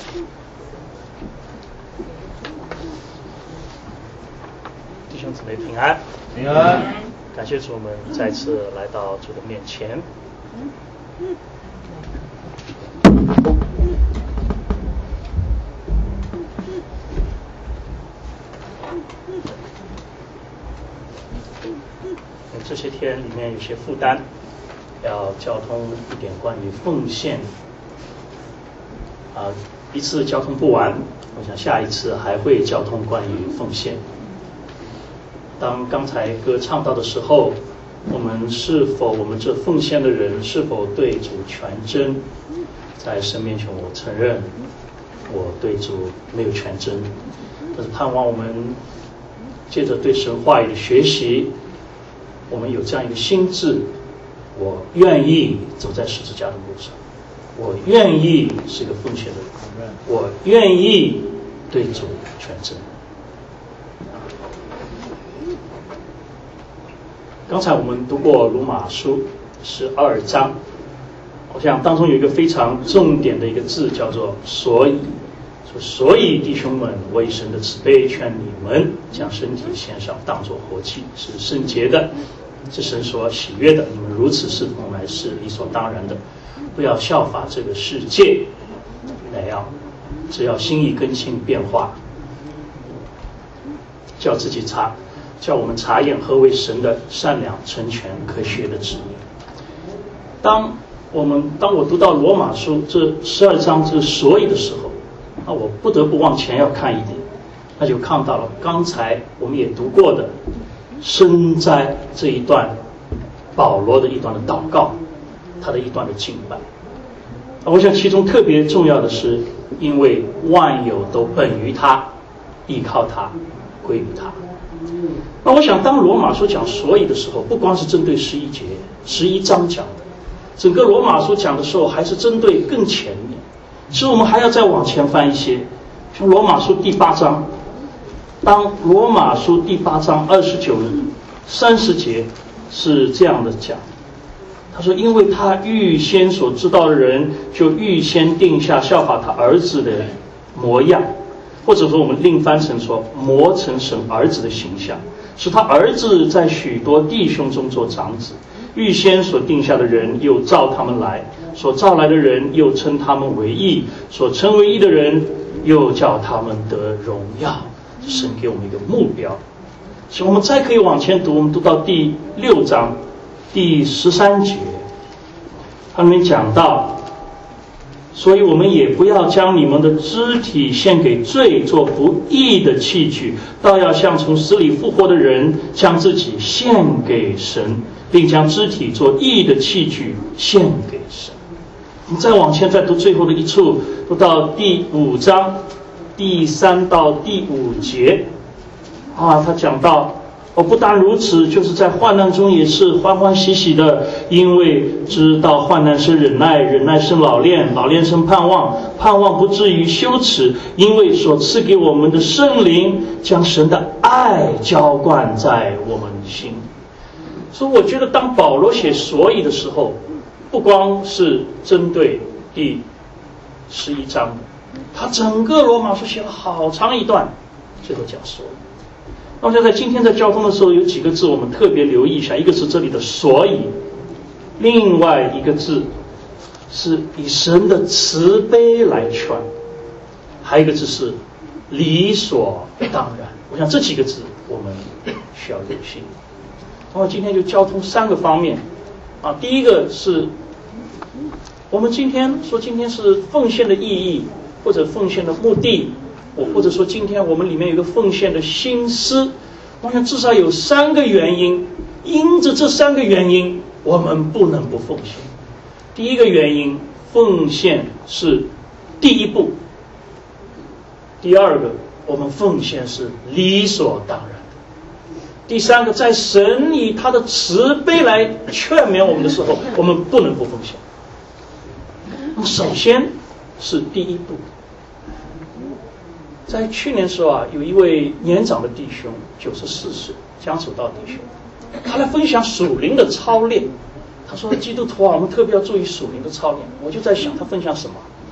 弟兄姊妹平安， 平安。 感谢主，我们再次来到主的面前。这些天里面有些负担，要交通一点关于奉献。一次交通不完，我想下一次还会交通关于奉献。当刚才歌唱到的时候，我们这奉献的人是否对主全真？在神面前，我承认我对主没有全真，但是盼望我们借着对神话语的学习，我们有这样一个心志，我愿意走在十字架的路上，我愿意是个奉献的人，我愿意对主全真。刚才我们读过罗马书12章，我想当中有一个非常重点的一个字，叫做所以。所以弟兄们，我以神的慈悲劝你们，将身体献上，当作活祭，是圣洁的，是神所喜悦的。你们如此侍奉，乃是理所当然的。不要效法这个世界，只要心意更新变化，叫我们查验何为神的善良、成全、可学的旨意。当我读到罗马书这12章这所以的时候，那我不得不往前要看一点，那就看到了刚才我们也读过的深哉这一段保罗的一段的祷告，他的一段的敬拜。我想其中特别重要的是，因为万有都本于他，依靠他，归于他。那我想当罗马书讲所以的时候，不光是针对11章讲的，整个罗马书讲的时候还是针对更前面。其实我们还要再往前翻一些，像罗马书第8章，当罗马书第8章29、30节是这样的讲，他说：“因为他预先所知道的人，就预先定下效法他儿子的模样，或者说我们另翻成说磨成神儿子的形象，使他儿子在许多弟兄中做长子。预先所定下的人，又召他们来；所召来的人，又称他们为义；所称为义的人，又叫他们得荣耀。”神给我们一个目标。所以我们再可以往前读，我们读到第6章第13节，它里面讲到，所以我们也不要将你们的肢体献给罪，做不义的器具，倒要像从死里复活的人，将自己献给神，并将肢体做义的器具献给神。我们再往前再读最后的一处，读到第5章第3到第5节他讲到，不但如此，就是在患难中也是欢欢喜喜的，因为知道患难生忍耐，忍耐生老练，老练生盼望，盼望不至于羞耻，因为所赐给我们的圣灵将神的爱浇灌在我们心。所以我觉得当保罗写所以的时候，不光是针对第11章，他整个罗马书写了好长一段，最后讲所以。那我想在今天在交通的时候，有几个字我们特别留意一下，一个是这里的所以，另外一个字是以神的慈悲来劝，还有一个字是理所当然。我想这几个字我们需要留心。那么今天就交通3个方面第一个是我们今天是奉献的意义，或者奉献的目的，或者说今天我们里面有一个奉献的心思，我想至少有3个原因，因着这3个原因我们不能不奉献。第一个原因，奉献是第一步；第二个，我们奉献是理所当然；第3个，在神以他的慈悲来劝勉我们的时候，我们不能不奉献。那么首先是第一步。在去年时候有一位年长的弟兄，94岁，江守道弟兄，他来分享属灵的操练。他说基督徒我们特别要注意属灵的操练。我就在想他分享什么，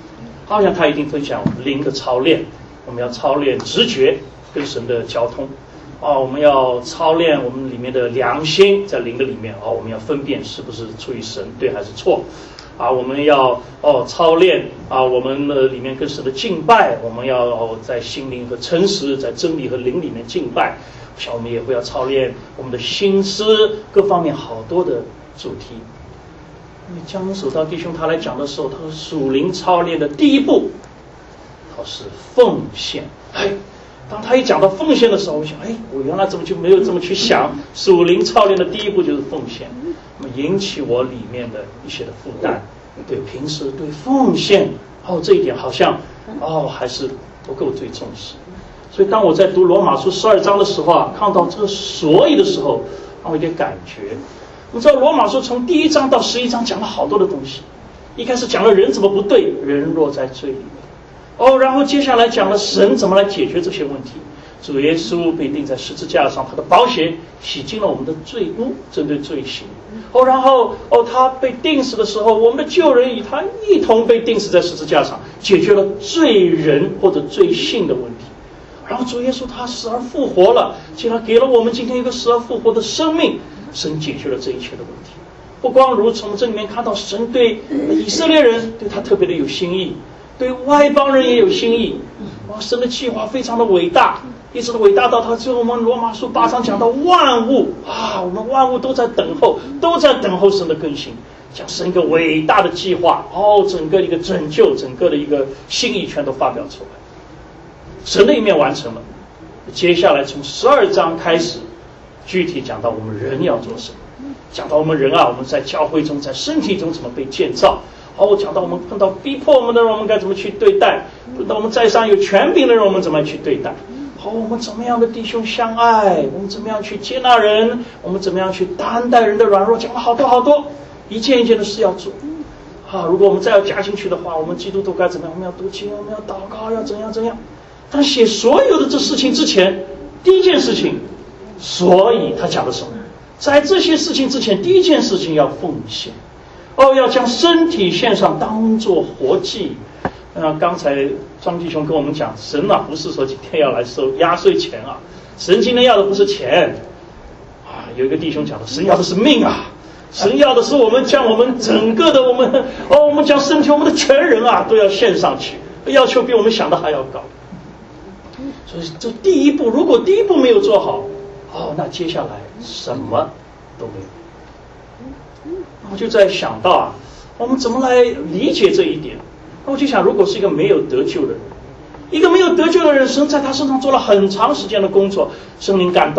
好像他一定分享灵的操练，我们要操练直觉跟神的交通。我们要操练我们里面的良心，在灵的里面我们要分辨是不是出于神，对还是错。我们要操练我们的里面跟神的敬拜，我们要在心灵和诚实，在真理和灵里面敬拜。像我们也会要操练我们的心思，各方面好多的主题。江守道弟兄他来讲的时候，他说属灵操练的第一步，他是奉献。当他一讲到奉献的时候，我想，我原来怎么就没有这么去想？属灵操练的第一步就是奉献，那么引起我里面的一些的负担，对平时对奉献，这一点好像还是不够最重视。所以当我在读罗马书12章的时候看到这个所以的时候，让我有点感觉。你知道罗马书从第1章到11章讲了好多的东西，一开始讲了人怎么不对，人落在罪里面。然后接下来讲了神怎么来解决这些问题。主耶稣被钉在十字架上，他的宝血洗净了我们的罪污，针对罪行。然后他被钉死的时候，我们的旧人与他一同被钉死在十字架上，解决了罪人或者罪性的问题。然后主耶稣他死而复活了，竟然给了我们今天一个死而复活的生命，神解决了这一切的问题。不光如此，我们这里面看到神对以色列人对他特别的有心意，对外邦人也有心意。神的计划非常的伟大，一直伟大到他最后我们罗马书8章讲到万物我们万物都在等候神的更新，讲神一个伟大的计划，整个一个拯救，整个的一个心意全都发表出来。神的一面完成了，接下来从12章开始具体讲到我们人要做什么，讲到我们人我们在教会中在身体中怎么被建造，讲到我们碰到逼迫我们的人我们该怎么去对待，碰到我们在上有权柄的人我们怎么去对待，我们怎么样的弟兄相爱，我们怎么样去接纳人，我们怎么样去担待人的软弱，讲了好多一件一件的事要做。如果我们再要加进去的话，我们基督徒该怎么样，我们要读经，我们要祷告，要怎样。但写所有的这事情之前，第一件事情，所以他讲的什么？在这些事情之前，第一件事情要奉献，要将身体献上当作活祭。刚才张弟兄跟我们讲，神不是说今天要来收压岁钱神今天要的不是钱有一个弟兄讲的，神要的是命神要的是我们将我们整个的我们将身体我们的全人都要献上去，要求比我们想的还要高。所以这第一步，如果第一步没有做好那接下来什么都没有。我就在想到我们怎么来理解这一点。我就想，如果是一个没有得救的人，一个没有得救的人，神在他身上做了很长时间的工作，圣灵感动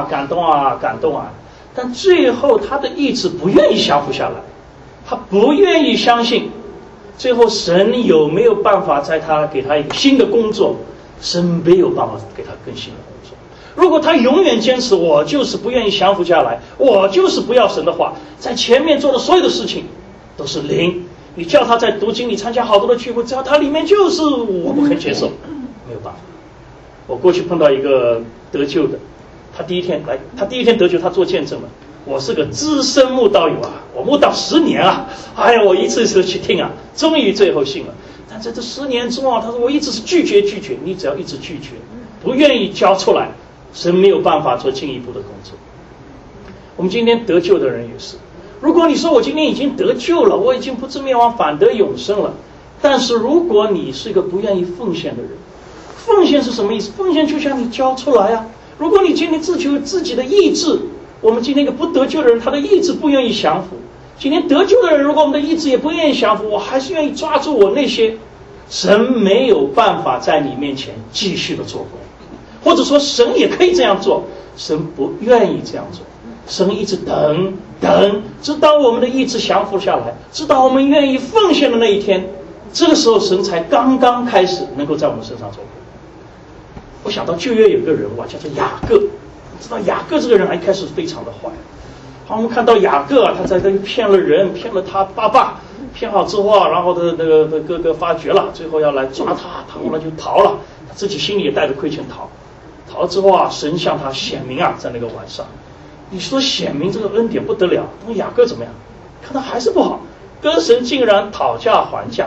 但最后他的意志不愿意降服下来，他不愿意相信，最后神有没有办法给他一个新的工作？神没有办法给他更新的工作。如果他永远坚持我就是不愿意降服下来，我就是不要神的话，在前面做的所有的事情都是零。你叫他在读经，你参加好多的聚会，只要他里面就是我不肯接受，没有办法。我过去碰到一个得救的，他第一天得救，他做见证了。我是个资深慕道友我慕道10年我一次一次去听终于最后信了。但在这10年中他说我一直是拒绝，你只要一直拒绝，不愿意交出来，神没有办法做进一步的工作。我们今天得救的人也是，如果你说我今天已经得救了，我已经不知灭亡反得永生了，但是如果你是一个不愿意奉献的人，奉献是什么意思？奉献就像你交出来如果你今天自求自己的意志，我们今天一个不得救的人，他的意志不愿意降服。今天得救的人，如果我们的意志也不愿意降服，我还是愿意抓住我那些，神没有办法在你面前继续的做工，或者说神也可以这样做，神不愿意这样做。神一直等，直到我们的意志降服下来，直到我们愿意奉献的那一天，这个时候神才刚刚开始能够在我们身上做工。我想到旧约有个人物叫做雅各，知道雅各这个人一开始非常的坏。我们看到雅各他在这里骗了人，骗了他爸爸，骗好之后然后那个哥哥发觉了，最后要来抓他后来就逃了，他自己心里也带着亏欠逃了之后神向他显明在那个晚上。你说显明这个恩典不得了，那雅各怎么样？看他还是不好，跟神竟然讨价还价，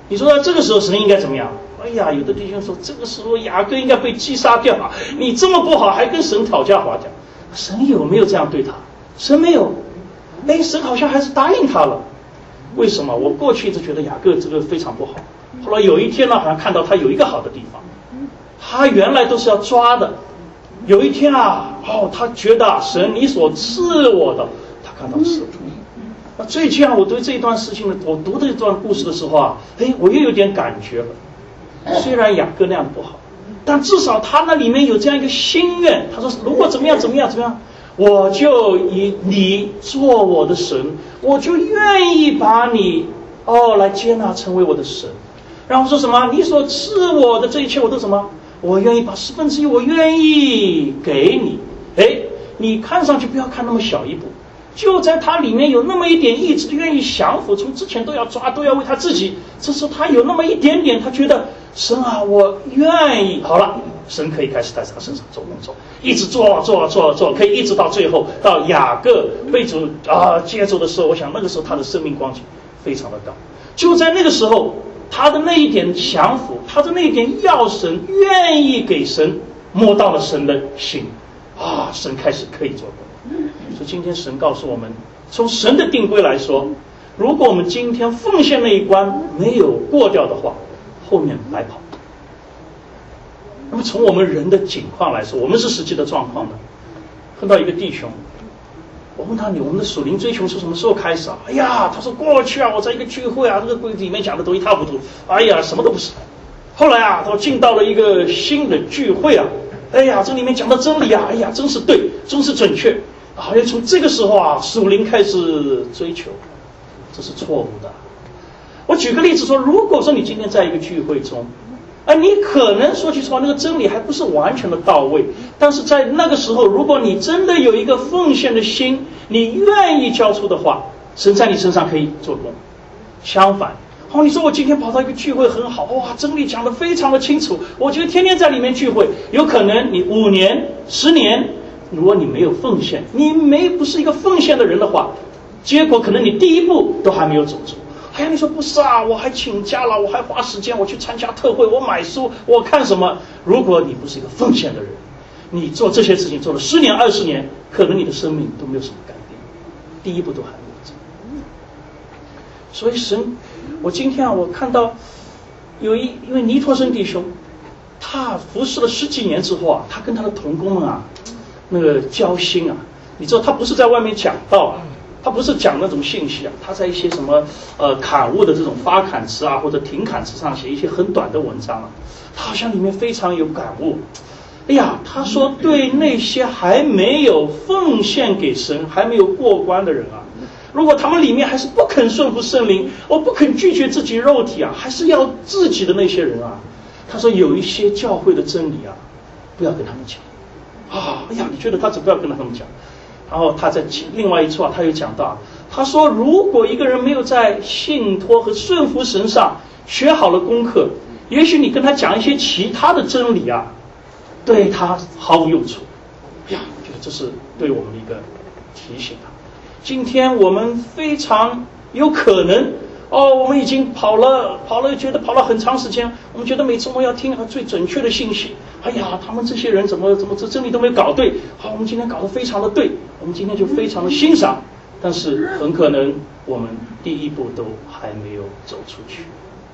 你说这个时候神应该怎么样？哎呀，有的弟兄说这个时候雅各应该被击杀掉啊！你这么不好，还跟神讨价还价，神有没有这样对他？神没有。哎，神好像还是答应他了。为什么？我过去一直觉得雅各这个非常不好，后来有一天呢，好像看到他有一个好的地方。他原来都是要抓的，有一天啊，他觉得神你所赐我的，他看到是。那最近啊，我对这一段事情呢，我读这一段故事的时候啊，我又有点感觉了。虽然雅各那样不好，但至少他那里面有这样一个心愿。他说，如果怎么样，我就以你做我的神，我就愿意把你来接纳成为我的神。然后说什么？你所赐我的这一切，我都什么？我愿意把1/10，我愿意给你。你看上去不要看那么小一步。就在他里面有那么一点意志愿意降服，从之前都要抓，都要为他自己，这时候他有那么一点点，他觉得神啊，我愿意。好了，神可以开始在他身上做工作，一直做，可以一直到最后，到雅各被主接走的时候，我想那个时候他的生命光景非常的高。就在那个时候，他的那一点降服，他的那一点要神，愿意给神，摸到了神的心神开始可以做工。所以今天神告诉我们，从神的定规来说，如果我们今天奉献那一关没有过掉的话，后面白跑。那么从我们人的境况来说，我们是实际的状况呢。碰到一个弟兄，我问他，我们的属灵追求是什么时候开始啊？他说过去我在一个聚会这个里面讲的都一塌糊涂，什么都不是。后来他进到了一个新的聚会这里面讲的真理真是对，真是准确。好像从这个时候属灵开始追求，这是错误的。我举个例子说，如果说你今天在一个聚会中，你可能说句实话，那个真理还不是完全的到位，但是在那个时候，如果你真的有一个奉献的心，你愿意交出的话，神在你身上可以做工。相反，你说我今天跑到一个聚会很好，真理讲得非常的清楚，我觉得天天在里面聚会，有可能你5年、10年。如果你没有奉献，你不是一个奉献的人的话，结果可能你第一步都还没有走出。你说不是我还请假了，我还花时间，我去参加特会，我买书，我看什么？如果你不是一个奉献的人，你做这些事情做了10年、20年，可能你的生命都没有什么改变，第一步都还没有走。所以神，我今天我看到有一位尼托生弟兄，他服侍了10几年之后他跟他的同工们那个交心你知道他不是在外面讲道他不是讲那种信息他在一些什么刊物的这种发刊词或者停刊词上写一些很短的文章他好像里面非常有感悟。他说对那些还没有奉献给神、还没有过关的人如果他们里面还是不肯顺服圣灵，不肯拒绝自己肉体还是要自己的那些人他说有一些教会的真理不要跟他们讲。你觉得他怎么要跟他们讲？然后他在另外一处他又讲到，他说如果一个人没有在信托和顺服神上学好了功课，也许你跟他讲一些其他的真理对他毫无用处。我觉得这是对我们的一个提醒今天我们非常有可能我们已经跑了，觉得跑了很长时间，我们觉得每次我们要听最准确的信息。他们这些人怎么这真理都没有搞对，我们今天搞得非常的对，我们今天就非常的欣赏，但是很可能我们第一步都还没有走出去。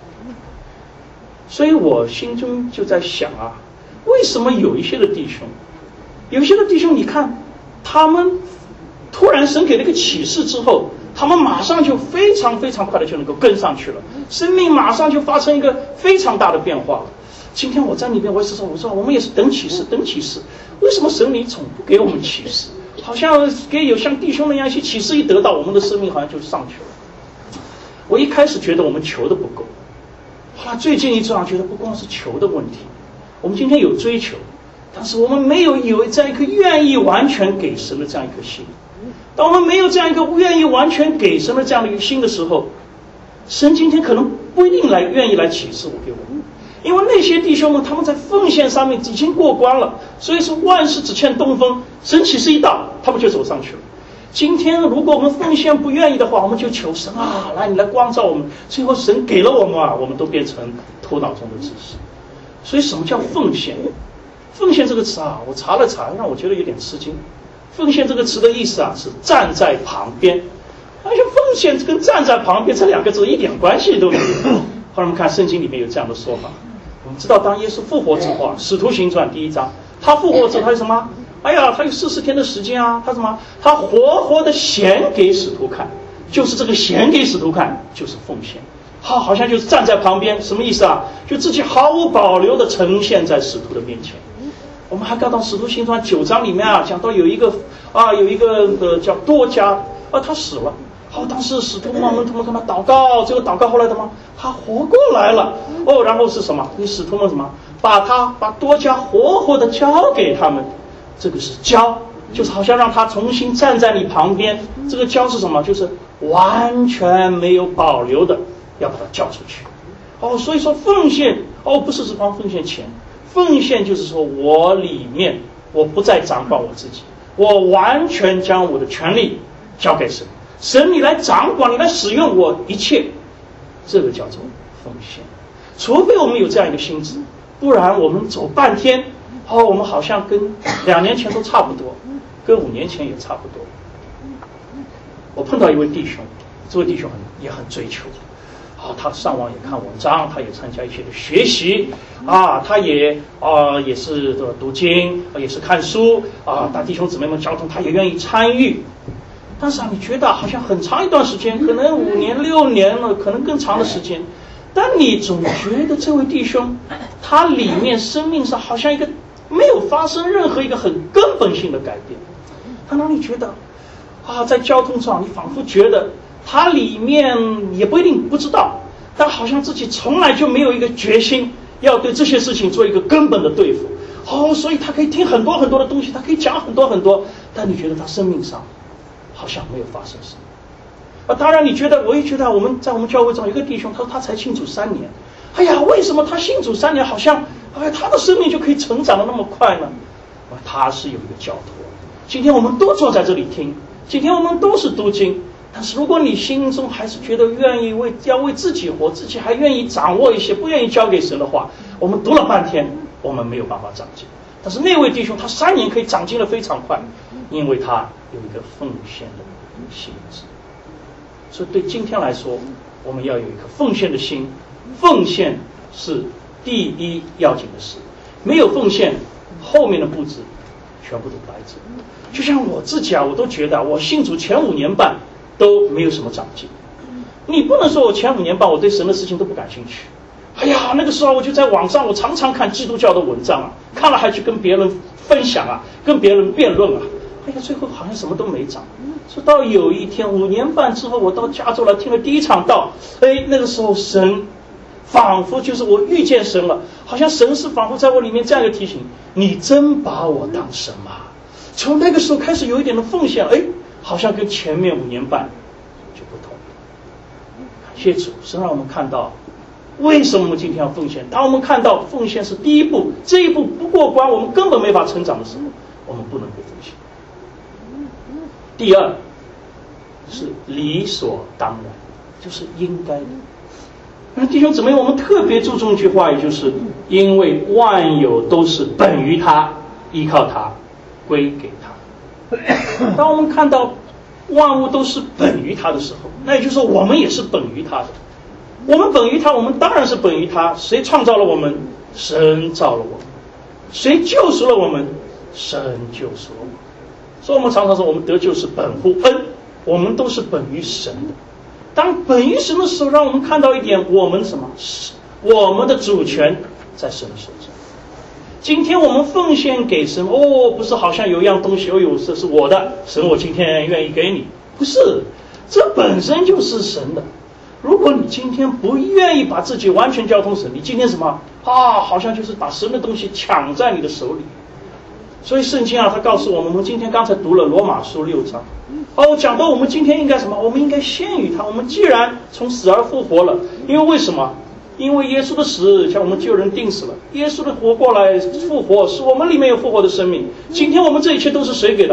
所以我心中就在想为什么有一些的弟兄，你看他们突然神给了一个启示之后，他们马上就非常非常快的就能够跟上去了，生命马上就发生一个非常大的变化。今天我在里面我也是说，我们也是等启示，为什么神你总不给我们启示？好像有像弟兄那样一些启示一得到，我们的生命好像就上去了。我一开始觉得我们求的不够，后来最近一次觉得不光是求的问题，我们今天有追求，但是我们没有这样一颗愿意完全给神的这样一颗心。当我们没有这样一个愿意完全给神的这样的一个心的时候，神今天可能不一定愿意来启示我给我们。因为那些弟兄们他们在奉献上面已经过关了，所以说万事只欠东风，神启示一到他们就走上去了。 今天如果我们奉献不愿意的话，我们就求神啊，来你来光照我们。最后神给了我们啊，我们都变成头脑中的知识。所以什么叫奉献？奉献这个词啊，我查了查，让我觉得有点吃惊。奉献这个词的意思啊，是站在旁边。而且奉献跟站在旁边这两个字一点关系都没有。后来我们看圣经里面有这样的说法。我们知道，当耶稣复活之后啊，《使徒行传》第1章，他复活之后他有什么？哎呀，他有40天的时间啊，他什么？他活活的显给使徒看，就是这个显给使徒看，就是奉献。好像就是站在旁边，什么意思啊？就自己毫无保留的呈现在使徒的面前。我们还看到《使徒行传》9章里面啊，讲到有一个叫多加啊，他死了。好，当时使徒们跟他祷告，这个祷告后来的吗？他活过来了。哦，然后是什么？你使徒们什么？把多加活活的交给他们。这个是交，就是好像让他重新站在你旁边。这个交是什么？就是完全没有保留的要把它交出去。哦，所以说奉献不是指光奉献钱，奉献就是说我里面我不再掌管我自己，我完全将我的权利交给神，神你来掌管，你来使用我一切，这个叫做奉献。除非我们有这样一个心智，不然我们走半天。我们好像跟2年前都差不多，跟5年前也差不多。我碰到一位弟兄，这位弟兄也很追求，他上网也看文章，他也参加一些的学习啊，他也是读经，也是看书啊，大弟兄姊妹们交通他也愿意参与。但是你觉得好像很长一段时间，可能5年6年了，可能更长的时间，但你总觉得这位弟兄他里面生命上好像一个没有发生任何一个很根本性的改变。他让你觉得在交通上你仿佛觉得他里面也不一定不知道，但好像自己从来就没有一个决心要对这些事情做一个根本的对付。所以他可以听很多很多的东西，他可以讲很多很多，但你觉得他生命上好像没有发生什么。当然我也觉得我们教会中有一个弟兄，他说他才信主3年，为什么他信主3年好像他的生命就可以成长得那么快呢？他是有一个教托。今天我们都坐在这里听，今天我们都是读经，但是如果你心中还是觉得要为自己活，自己还愿意掌握一些，不愿意交给神的话，我们读了半天，我们没有办法长进。但是那位弟兄他3年可以长进得非常快，因为他有一个奉献的心智。所以对今天来说，我们要有一颗奉献的心，奉献是第一要紧的事，没有奉献，后面的步子全部都白走。就像我自己我都觉得我信主前5年半都没有什么长进。你不能说我前5年半我对神的事情都不感兴趣。那个时候我就在网上，我常常看基督教的文章看了还去跟别人分享跟别人辩论最后好像什么都没长。直到有一天5年半之后，我到加州来听了第一场道，那个时候神仿佛就是我遇见神了，好像神是仿佛在我里面这样一个提醒，你真把我当神吗？从那个时候开始有一点的奉献，好像跟前面5年半就不同。感谢主，神让我们看到为什么我们今天要奉献。当我们看到奉献是第一步，这一步不过关，我们根本没法成长的时候，我们不能不奉献。第二是理所当然，就是应该的。那弟兄姊妹，我们特别注重一句话，也就是因为万有都是本于他，依靠他，归给他。当我们看到万物都是本于他的时候，那也就是说我们也是本于他的。我们本于他，我们当然是本于他。谁创造了我们？神造了我们。谁救赎了我们？神救赎了我们。所以我们常常说我们得救是本乎恩，我们都是本于神的。当本于神的时候，让我们看到一点，我们我们的主权在神的手上。今天我们奉献给神，不是好像有一样东西，这是我的，神我今天愿意给你，不是，这本身就是神的。如果你今天不愿意把自己完全交通神，你今天好像就是把神的东西抢在你的手里。所以圣经他告诉我们今天刚才读了罗马书6章，讲到我们今天应该我们应该先于他。我们既然从死而复活了，为什么？因为耶稣的死将我们救人定死了，耶稣的活过来复活，使我们里面有复活的生命。今天我们这一切都是谁给的？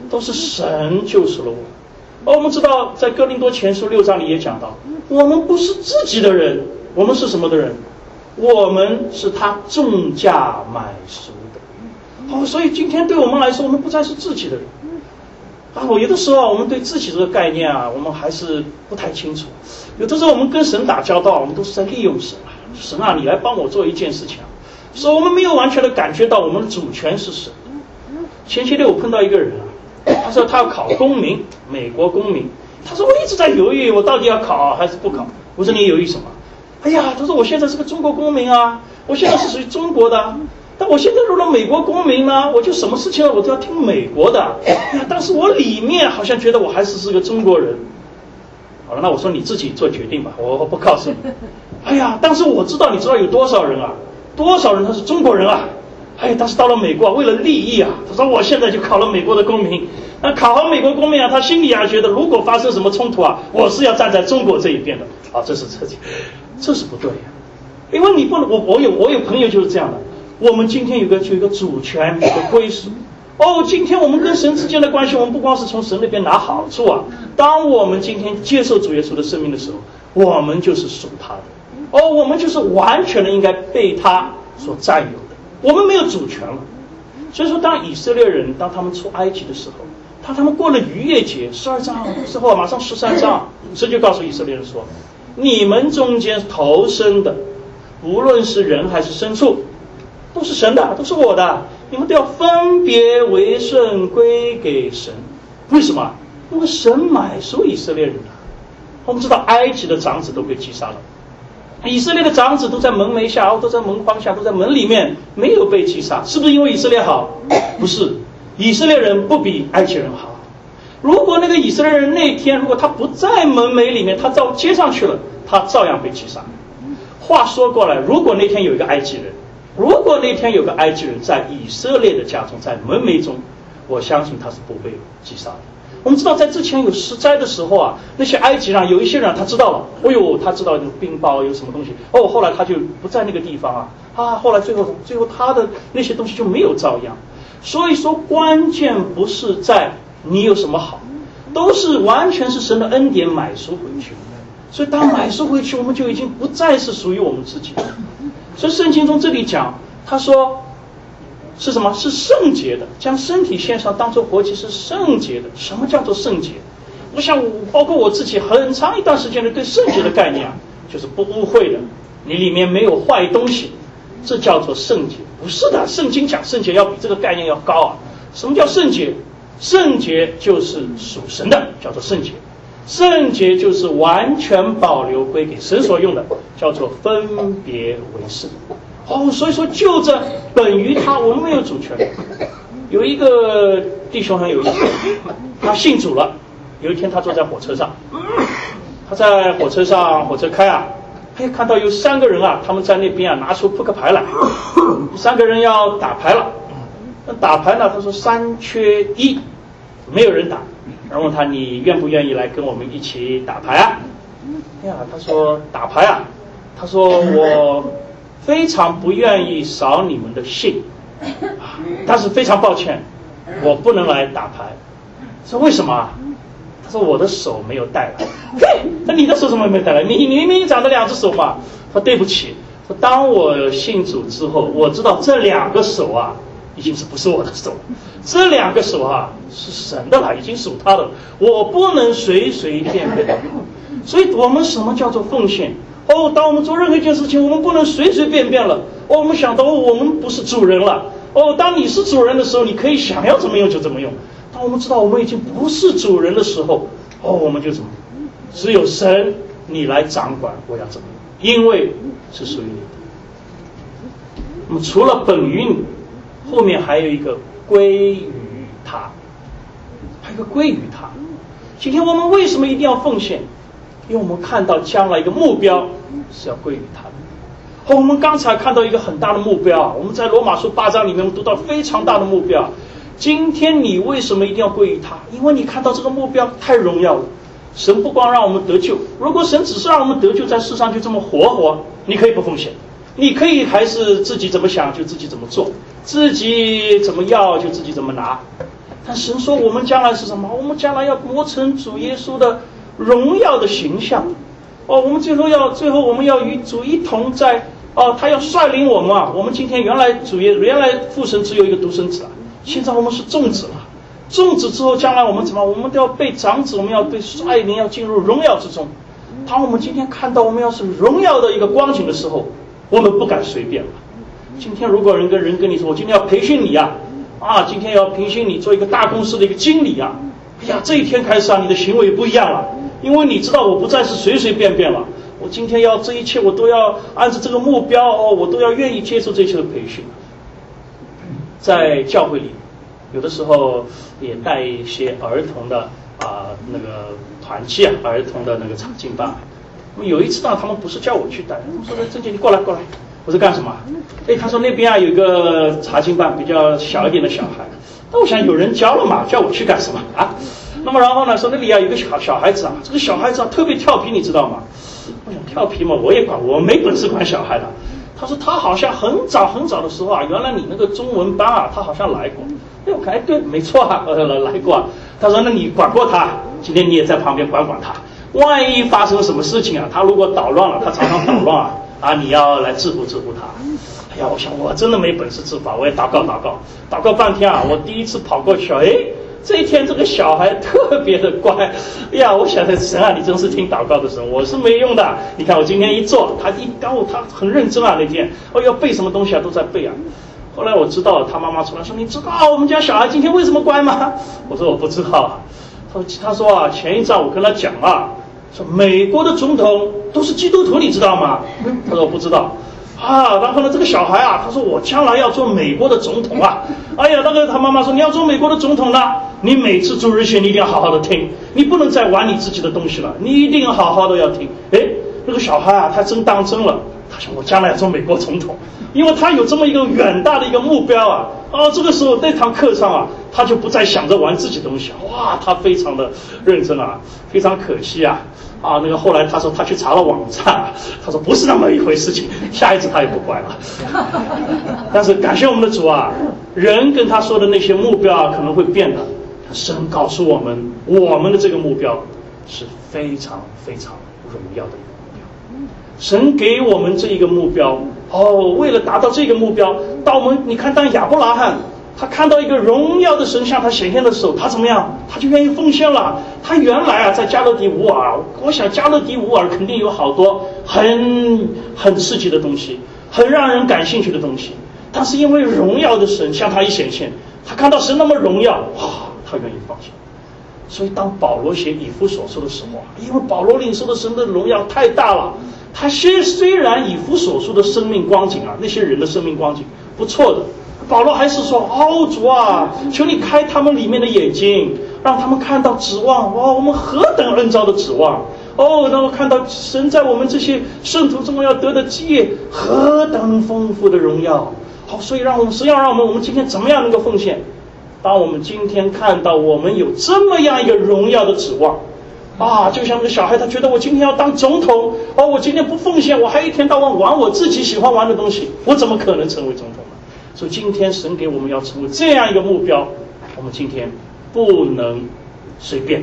都是神救赎了我。而我们知道，在哥林多前书6章里也讲到，我们不是自己的人，我们是什么的人？我们是他重价买赎的。所以今天对我们来说，我们不再是自己的人。有的时候我们对自己这个概念我们还是不太清楚。有的时候我们跟神打交道，我们都是在利用神神你来帮我做一件事情所以我们没有完全的感觉到我们的主权是神。前些天我碰到一个人他说他要考公民，美国公民。他说我一直在犹豫，我到底要考还是不考。我说你犹豫什么？他说我现在是个中国公民我现在是属于中国的但我现在入了美国公民呢，我就什么事情我都要听美国的。但是我里面好像觉得我还是个中国人。好了，那我说你自己做决定吧，我不告诉你。但是我知道，你知道有多少人多少人他是中国人但是到了美国为了利益他说我现在就考了美国的公民。那考好美国公民他心里觉得如果发生什么冲突我是要站在中国这一边的这是不对因为你不能，我有朋友就是这样的。我们今天有一个主权，有个归属。今天我们跟神之间的关系，我们不光是从神那边拿好处当我们今天接受主耶稣的生命的时候，我们就是属他的。我们就是完全的应该被他所占有的，我们没有主权了。所以说，当以色列人当他们出埃及的时候，他们过了逾越节12章之后，马上13章，神就告诉以色列人说：你们中间投生的，无论是人还是牲畜，都是神的，都是我的，你们都要分别为圣归给神。为什么？因为神买赎以色列人我们知道埃及的长子都被击杀了，以色列的长子都在门楣下，都在门框下，都在门里面，没有被击杀。是不是因为以色列好？不是，以色列人不比埃及人好。如果那个以色列人那天如果他不在门楣里面，他到街上去了，他照样被击杀。话说过来，如果那天有一个埃及人，在以色列的家中，在门楣中，我相信他是不被击杀的。我们知道在之前有十灾的时候那些埃及人有一些人他知道了，他知道有冰雹有什么东西后来他就不在那个地方后来最后他的那些东西就没有照样。所以说关键不是在你有什么好，都是完全是神的恩典买赎回去。所以当买赎回去，我们就已经不再是属于我们自己的。所以圣经中这里讲，他说是什么？是圣洁的，将身体献上当作活祭是圣洁的。什么叫做圣洁？我想包括我自己很长一段时间的对圣洁的概念就是不污秽的，你里面没有坏东西，这叫做圣洁。不是的，圣经讲圣洁要比这个概念要高什么叫圣洁？圣洁就是属神的，叫做圣洁。圣洁就是完全保留归给神所用的，叫做分别为圣。所以说就着本于他，我们没有主权。有一个弟兄很有意思，他信主了。有一天他坐在火车上，火车开看到有3个人他们在那边拿出扑克牌来，3个人要打牌了。那打牌呢，他说3缺1，没有人打。然后问他你愿不愿意来跟我们一起打牌他说打牌他说我非常不愿意扫你们的兴但是非常抱歉我不能来打牌。说为什么？他说我的手没有带来。那你的手怎么没有带来？你明明长着2只手嘛。说对不起，说当我信主之后，我知道这2个手已经不是我的手了，这2个手是神的了，已经属他的，我不能随随便便的用。所以我们什么叫做奉献？当我们做任何一件事情，我们不能随随便便了。我们想到我们不是主人了。当你是主人的时候，你可以想要怎么用就怎么用。当我们知道我们已经不是主人的时候，我们就怎么用？只有神你来掌管我要怎么用，因为是属于你的。那么除了本于你，后面还有一个归于他，今天我们为什么一定要奉献？因为我们看到将来一个目标是要归于他的。我们刚才看到一个很大的目标我们在罗马书8章里面读到非常大的目标。今天你为什么一定要归于他？因为你看到这个目标太荣耀了。神不光让我们得救，如果神只是让我们得救，在世上就这么活，你可以不奉献，你可以还是自己怎么想就自己怎么做，自己怎么要就自己怎么拿。 但神说我们将来是什么？我们将来要磨成主耶稣的荣耀的形象。我们最后我们要与主一同在。他要率领我们啊！我们今天原来父神只有一个独生子啊，现在我们是众子了。众子之后，将来我们怎么？我们都要被长子，我们要被率领，要进入荣耀之中。当我们今天看到我们要是荣耀的一个光景的时候，我们不敢随便了。今天如果人跟你说，我今天要培训你啊，今天要培训你做一个大公司的一个经理啊，哎呀，这一天开始啊，你的行为不一样了，因为你知道我不再是随随便便了。我今天要这一切，我都要按照这个目标我都要愿意接受这些的培训。在教会里，有的时候也带一些儿童的那个团契啊，儿童的那个查经班。有一次呢，他们不是叫我去带，他们说：“郑姐，你过来。”我说干什么？他说那边有一个查经班，比较小一点的小孩。那我想有人教了嘛，叫我去干什么啊？那么然后呢，说那里有一个小孩子啊，这个小孩子特别调皮，你知道吗？我想调皮嘛，我也管，我没本事管小孩的。他说他好像很早的时候啊，原来你那个中文班啊，他好像来过。我看对，没错啊，来过。他说那你管过他，今天你也在旁边管他。万一发生什么事情啊，他如果捣乱了，他常常捣乱你要来制服他。哎呀，我想我真的没本事制服，我也祷告半天啊，我第一次跑过去这一天这个小孩特别的乖，哎呀，我想着神啊，你真是听祷告的神，我是没用的。你看我今天一做，他很认真啊，那天要背什么东西啊，都在背啊。后来我知道他妈妈出来说，你知道我们家小孩今天为什么乖吗？我说我不知道啊。他说前一仗我跟他讲说美国的总统都是基督徒，你知道吗？他说我不知道。然后呢，这个小孩他说我将来要做美国的总统啊！哎呀，他妈妈说你要做美国的总统呢，你每次主日学你一定要好好的听，你不能再玩你自己的东西了，你一定要好好的要听。那个小孩他真当真了，他想我将来要做美国总统，因为他有这么一个远大的一个目标这个时候那堂课上他就不再想着玩自己的东西，他非常的认真非常可惜那个后来他说他去查了网站他说不是那么一回事情，下一次他也不乖了。但是感谢我们的主人跟他说的那些目标可能会变的，神告诉我们，我们的这个目标是非常非常荣耀的一个目标。神给我们这一个目标为了达到这个目标，你看当亚伯拉罕他看到一个荣耀的神向他显现的时候，他怎么样？他就愿意奉献了。他原来在加勒底乌尔，我想加勒底乌尔肯定有好多很刺激的东西，很让人感兴趣的东西。但是因为荣耀的神向他一显现，他看到神那么荣耀，他愿意放下。所以当保罗写以弗所书的时候因为保罗领受的神的荣耀太大了，他虽然以弗所书的生命光景那些人的生命光景不错的，保罗还是说主求你开他们里面的眼睛，让他们看到指望我们何等恩召的指望然后看到神在我们这些圣徒中要得的基业何等丰富的荣耀。所以神要让我们今天怎么样能够奉献。当我们今天看到我们有这么样一个荣耀的指望就像那个小孩，他觉得我今天要当总统我今天不奉献，我还一天到晚玩我自己喜欢玩的东西，我怎么可能成为总统呢？所以今天神给我们要成为这样一个目标，我们今天不能随便。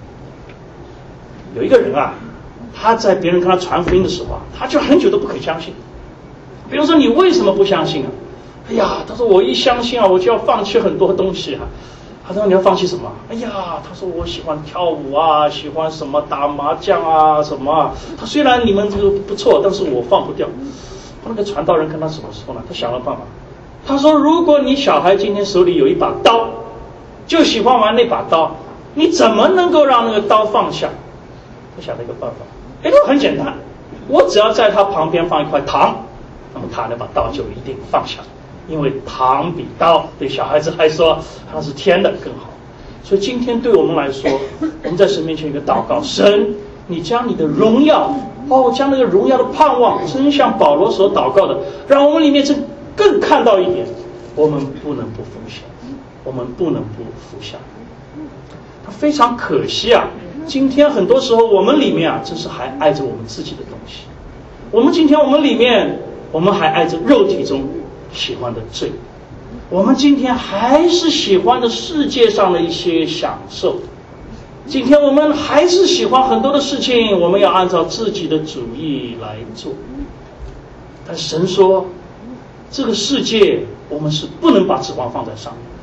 有一个人他在别人跟他传福音的时候他就很久都不肯相信。比如说你为什么不相信哎呀，他说我一相信我就要放弃很多东西他说你要放弃什么？哎呀，他说我喜欢跳舞喜欢什么打麻将什么他虽然你们这个不错，但是我放不掉。那个传道人跟他怎么说呢？他想了办法，他说如果你小孩今天手里有一把刀，就喜欢玩那把刀，你怎么能够让那个刀放下？他想了一个办法，这很简单，我只要在他旁边放一块糖，那么他那把刀就一定放下，因为糖比刀对小孩子来说它是甜的更好。所以今天对我们来说，我们在神面前有一个祷告，神你将你的荣耀将那个荣耀的盼望，真像保罗所祷告的，让我们里面更看到一点，我们不能不奉献，我们不能不服下。非常可惜今天很多时候我们里面真是还爱着我们自己的东西。我们今天我们里面我们还爱着肉体中喜欢的罪， 我们今天还是喜欢的世界上的一些享受，今天我们还是喜欢很多的事情，我们要按照自己的主意来做。但神说，这个世界我们是不能把指望放在上面。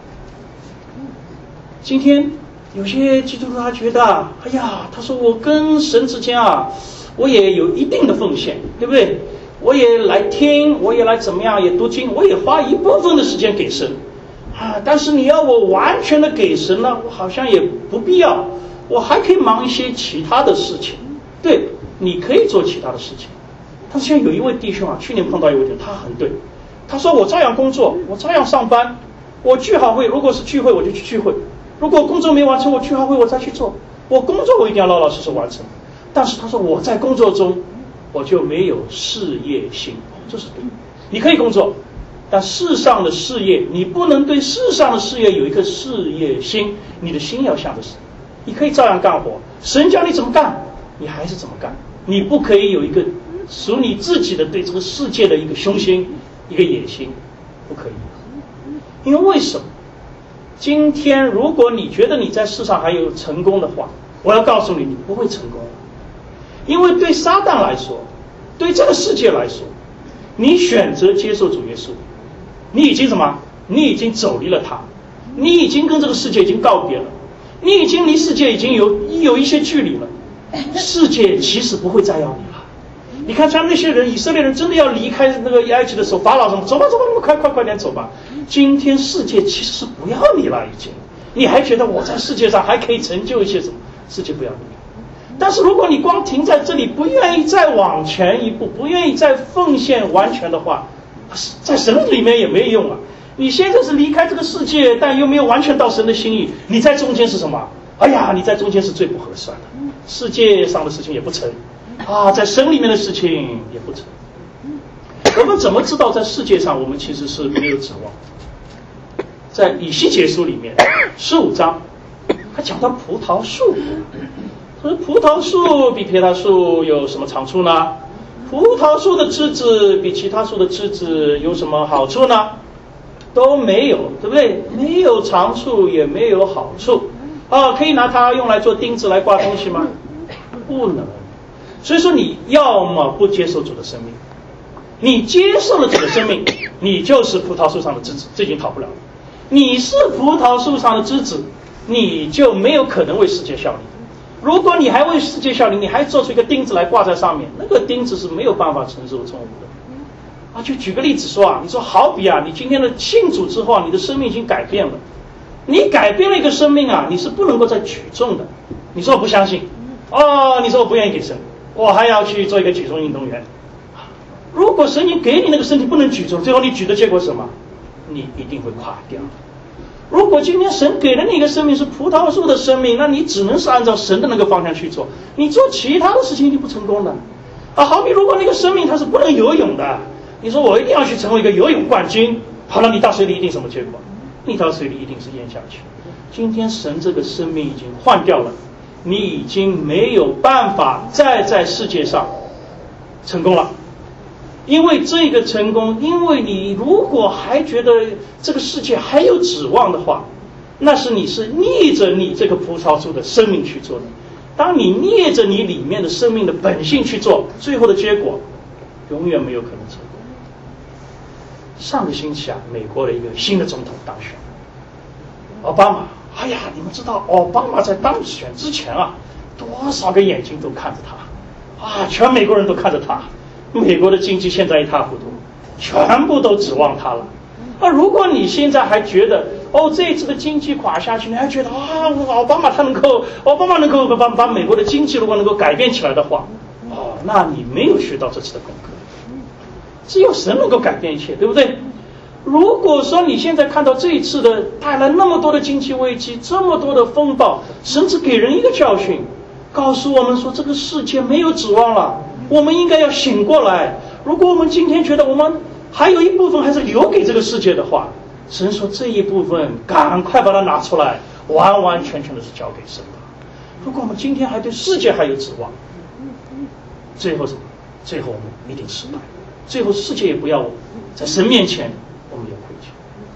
今天有些基督徒他觉得哎呀，他说我跟神之间我也有一定的奉献，对不对？我也来听，我也来怎么样，也读经，我也花一部分的时间给神但是你要我完全的给神呢，我好像也不必要，我还可以忙一些其他的事情。对，你可以做其他的事情。但是现在有一位弟兄去年碰到一位弟兄，他很对，他说我照样工作，我照样上班，我聚好会，如果是聚会我就去聚会，如果工作没完成，我聚好会我再去做，我工作我一定要老老实实完成。但是他说我在工作中我就没有事业心，这是对。你可以工作，但世上的事业，你不能对世上的事业有一个事业心，你的心要向着神。你可以照样干活，神叫你怎么干，你还是怎么干。你不可以有一个属你自己的对这个世界的一个雄心，一个野心，不可以。因为为什么？今天如果你觉得你在世上还有成功的话，我要告诉你，你不会成功。因为对撒旦来说，对这个世界来说，你选择接受主耶稣，你已经什么？你已经走离了他，你已经跟这个世界已经告别了，你已经离世界已经有一些距离了。世界其实不会再要你了。你看像那些人，以色列人真的要离开那个埃及的时候，法老说走吧走吧，你们快点走吧。今天世界其实是不要你了，已经。你还觉得我在世界上还可以成就一些什么？世界不要你。但是如果你光停在这里，不愿意再往前一步，不愿意再奉献完全的话，在神里面也没用啊。你现在是离开这个世界，但又没有完全到神的心意，你在中间是什么？哎呀，你在中间是最不合算的。世界上的事情也不成在神里面的事情也不成。我们怎么知道在世界上我们其实是没有指望？在以西结书里面15章，他讲到葡萄树。说葡萄树比别的树有什么长处呢？葡萄树的枝子比其他树的枝子有什么好处呢？都没有，对不对？没有长处也没有好处可以拿它用来做钉子来挂东西吗？不能。所以说你要么不接受主的生命，你接受了主的生命，你就是葡萄树上的枝子，这已经逃不了了。你是葡萄树上的枝子，你就没有可能为世界效力。如果你还为世界效力，你还做出一个钉子来挂在上面，那个钉子是没有办法承受重物的就举个例子说你说好比你今天的信主之后你的生命已经改变了，你改变了一个生命你是不能够再举重的。你说我不相信你说我不愿意给神，我还要去做一个举重运动员。如果神已经给你那个身体不能举重，最后你举的结果是什么？你一定会垮掉。如果今天神给了你一个生命是葡萄树的生命，那你只能是按照神的那个方向去做，你做其他的事情一定不成功的好比如果那个生命它是不能游泳的，你说我一定要去成为一个游泳冠军，好了，你到水里一定什么结果？你到水里一定是淹下去。今天神这个生命已经换掉了，你已经没有办法再在世界上成功了。因为这个成功，因为你如果还觉得这个世界还有指望的话，那是你是逆着你这个葡萄树的生命去做的。当你逆着你里面的生命的本性去做，最后的结果永远没有可能成功。上个星期美国的一个新的总统当选，奥巴马。哎呀，你们知道奥巴马在当选之前多少个眼睛都看着他全美国人都看着他。美国的经济现在一塌糊涂，全部都指望他了。如果你现在还觉得这一次的经济垮下去，你还觉得奥巴马能够把美国的经济如果能够改变起来的话那你没有学到这次的功课。只有神能够改变一切，对不对？如果说你现在看到这一次的带来那么多的经济危机，这么多的风暴，甚至给人一个教训，告诉我们说这个世界没有指望了，我们应该要醒过来。如果我们今天觉得我们还有一部分还是留给这个世界的话，神说这一部分赶快把它拿出来，完完全全的是交给神的。如果我们今天还对世界还有指望，最后什么？最后我们一定失败，最后世界也不要我们，在神面前我们也亏欠。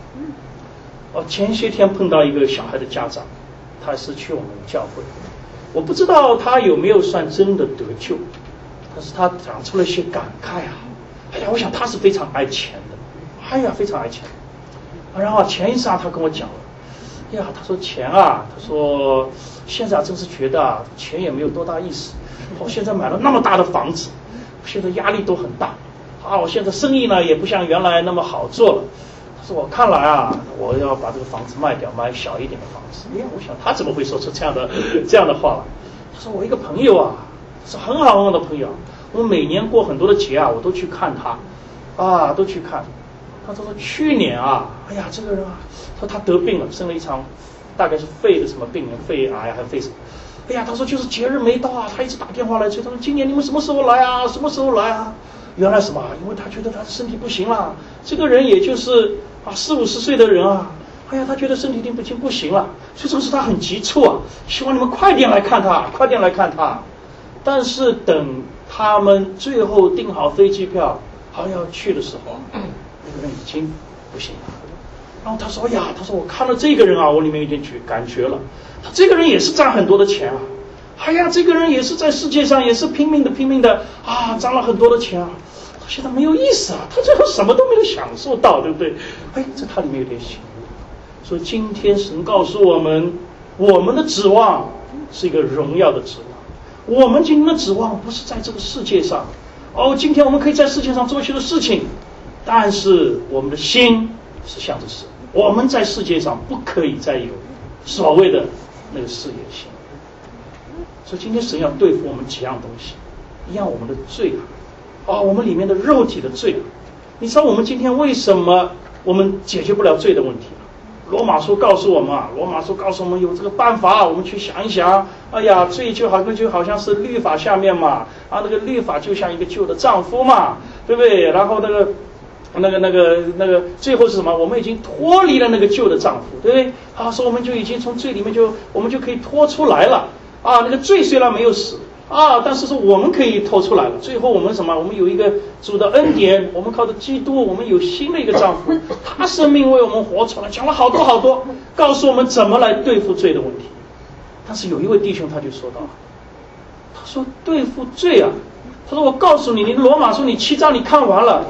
前些天碰到一个小孩的家长，他是去我们教会，我不知道他有没有算真的得救，但是他讲出了一些感慨啊，哎呀，我想他是非常爱钱的，哎呀，非常爱钱。然后前一次他跟我讲了，哎呀，他说钱啊，他说现在真是觉得啊，钱也没有多大意思。我现在买了那么大的房子，现在压力都很大。我现在生意呢也不像原来那么好做了。他说我看来啊，我要把这个房子卖掉，买小一点的房子。哎呀，我想他怎么会说出这样的话来？他说我一个朋友啊，是很好很好的朋友，我每年过很多的节啊，我都去看他，都去看。他说去年啊，哎呀，这个人啊，他说他得病了，生了一场大概是肺的什么病，肺癌还是肺什么。哎呀，他说就是节日没到啊，他一直打电话来催，他说今年你们什么时候来啊？什么时候来啊？原来什么？因为他觉得他身体不行了，这个人也就是40-50岁的人啊，哎呀，他觉得身体已经不行了，所以这个时他很急促啊，希望你们快点来看他，快点来看他。但是等他们最后订好飞机票，要去的时候，那个人已经不行了。然后他说呀，他说我看到这个人啊，我里面有点感觉了，他这个人也是赚很多的钱啊，哎呀，这个人也是在世界上也是拼命的赚了很多的钱啊，他现在没有意思啊，他最后什么都没有享受到，对不对？这他里面有点醒悟。所以今天神告诉我们，我们的指望是一个荣耀的指望，我们今天的指望不是在这个世界上，今天我们可以在世界上做一些的事情，但是我们的心是向着神，我们在世界上不可以再有所谓的那个事业心。所以今天神要对付我们几样东西，一样我们的罪我们里面的肉体的罪。你知道我们今天为什么我们解决不了罪的问题？罗马书告诉我们有这个办法，我们去想一想。哎呀，罪就好像是律法下面嘛，那个律法就像一个旧的丈夫嘛，对不对？然后那个最后是什么？我们已经脱离了那个旧的丈夫，对不对？说我们就已经从罪里面我们就可以脱出来了。那个罪虽然没有死但是说我们可以脱出来了。最后我们什么？我们有一个主的恩典，我们靠着基督，我们有新的一个丈夫，他生命为我们活出来，讲了好多，告诉我们怎么来对付罪的问题。但是有一位弟兄他就说到，他说对付罪啊，他说我告诉你，你罗马书你7章你看完了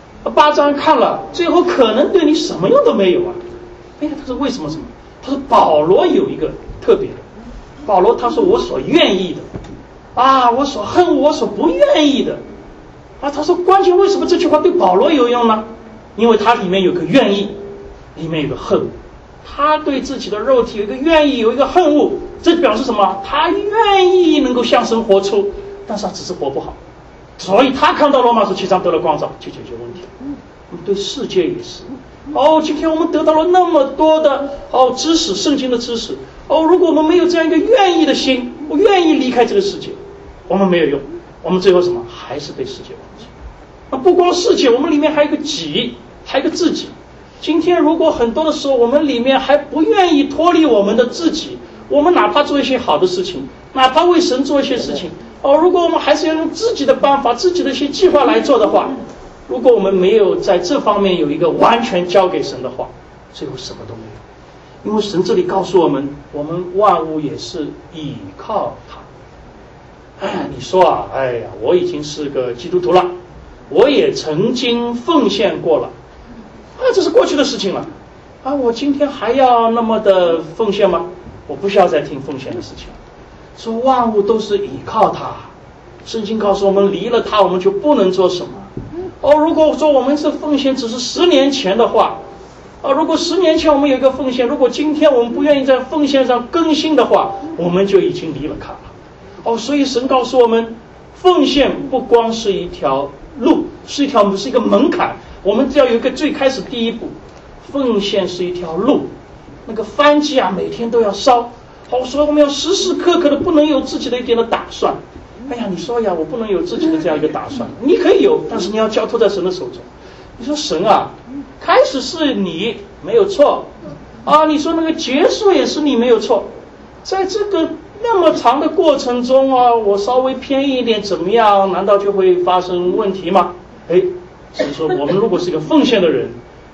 ，8章看了，最后可能对你什么用都没有啊。他说为什么？他说保罗有一个特别的，保罗他说我所愿意的我所恨我所不愿意的他说关键为什么这句话对保罗有用呢？因为他里面有个愿意，里面有个恨，他对自己的肉体有一个愿意，有一个恨恶，这表示什么？他愿意能够向神活出，但是他只是活不好，所以他看到罗马书7章得了光照，就解决问题。我们对世界也是今天我们得到了那么多的知识，圣经的知识如果我们没有这样一个愿意的心，我愿意离开这个世界，我们没有用，我们最后什么？还是被世界忘记。不光世界，我们里面还有一个己，还有一个自己。今天如果很多的时候我们里面还不愿意脱离我们的自己，我们哪怕做一些好的事情，哪怕为神做一些事情如果我们还是要用自己的办法，自己的一些计划来做的话，如果我们没有在这方面有一个完全交给神的话，最后什么都没有。因为神这里告诉我们，我们万物也是倚靠他。你说我已经是个基督徒了，我也曾经奉献过了这是过去的事情了我今天还要那么的奉献吗？我不需要再听奉献的事情。说万物都是倚靠他，圣经告诉我们离了他我们就不能做什么如果说我们是奉献只是10年前的话如果10年前我们有一个奉献，如果今天我们不愿意在奉献上更新的话，我们就已经离了他了所以神告诉我们，奉献不光是一条路，是一个门槛，我们只要有一个最开始第一步，奉献是一条路。那个燔祭每天都要烧所以我们要时时刻刻的不能有自己的一点的打算。你说我不能有自己的这样一个打算，你可以有，但是你要交托在神的手中。你说神开始是你没有错你说那个结束也是你没有错，在这个那么长的过程中我稍微偏移一点怎么样，难道就会发生问题吗？所以说我们如果是一个奉献的人，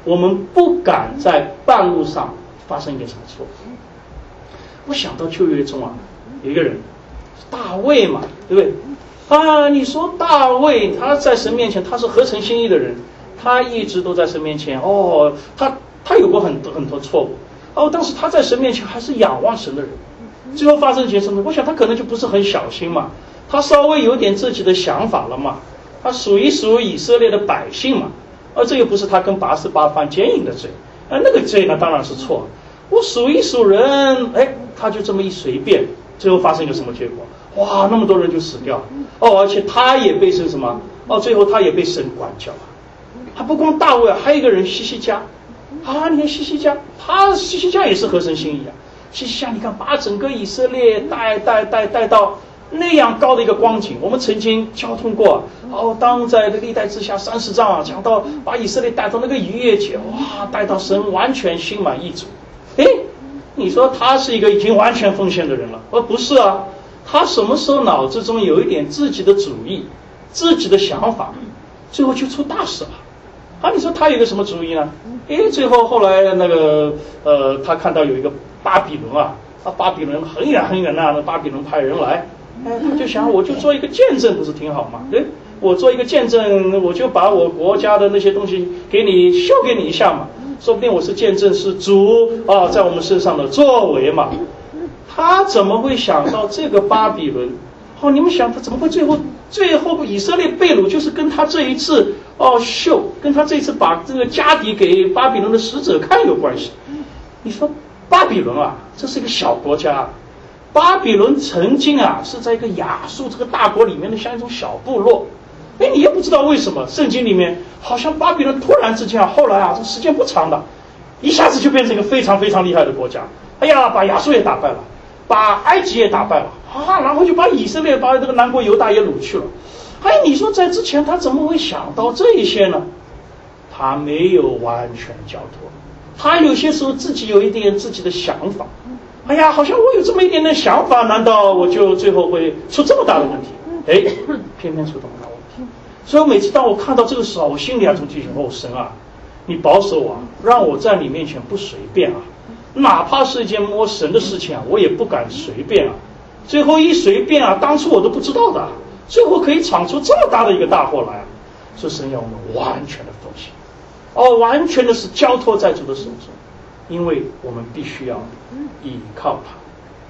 我们不敢在半路上发生一点什么错。我想到旧约中啊，有一个人大卫嘛，对不对？啊，你说大卫他在神面前他是合成心意的人，他一直都在神面前哦，他有过很多错误哦，但是他在神面前还是仰望神的人。最后发生一件什么？我想他可能就不是很小心嘛，他稍微有点自己的想法了嘛，他数一数以色列的百姓嘛，这又不是他跟拔示巴犯奸淫的罪，那个罪呢当然是错。我数一数人，他就这么一随便，最后发生一个什么结果？哇，那么多人就死掉而且他也被神什么？最后他也被神管教了。他不光大卫，还有一个人西西家啊，你看西西家也是合神心意啊。西西家，你看把整个以色列带到那样高的一个光景，我们曾经交通过当在历代志下30章讲到把以色列带到那个逾越节，哇，带到神完全心满意足。你说他是一个已经完全奉献的人了？不是啊，他什么时候脑子中有一点自己的主意、自己的想法，最后就出大事了。你说他有个什么主意呢？最后后来那个他看到有一个巴比伦巴比伦很远很远那巴比伦派人来，他就想我就做一个见证不是挺好吗？我做一个见证，我就把我国家的那些东西给你秀给你一下嘛，说不定我是见证是主在我们身上的作为嘛。他怎么会想到这个巴比伦？你们想他怎么会最后以色列被掳就是跟他这一次跟他这一次把这个家底给巴比伦的使者看有关系？你说巴比伦这是一个小国家，巴比伦曾经是在一个亚述这个大国里面的像一种小部落。你也不知道为什么圣经里面好像巴比伦突然之间后来这时间不长的，一下子就变成一个非常非常厉害的国家。把亚述也打败了，把埃及也打败了然后就把以色列把这个南国犹大也掳去了。你说在之前他怎么会想到这一些呢？他没有完全交托，他有些时候自己有一点自己的想法。好像我有这么一点点想法，难道我就最后会出这么大的问题？偏偏出这么大问题。所以我每次当我看到这个时候，我心里总提醒神你保守我让我在你面前不随便哪怕是一件摸神的事情我也不敢随便最后一随便当初我都不知道的，最后可以闯出这么大的一个大祸来所以神要我们完全的奉献完全的是交托在主的手中，因为我们必须要依靠他。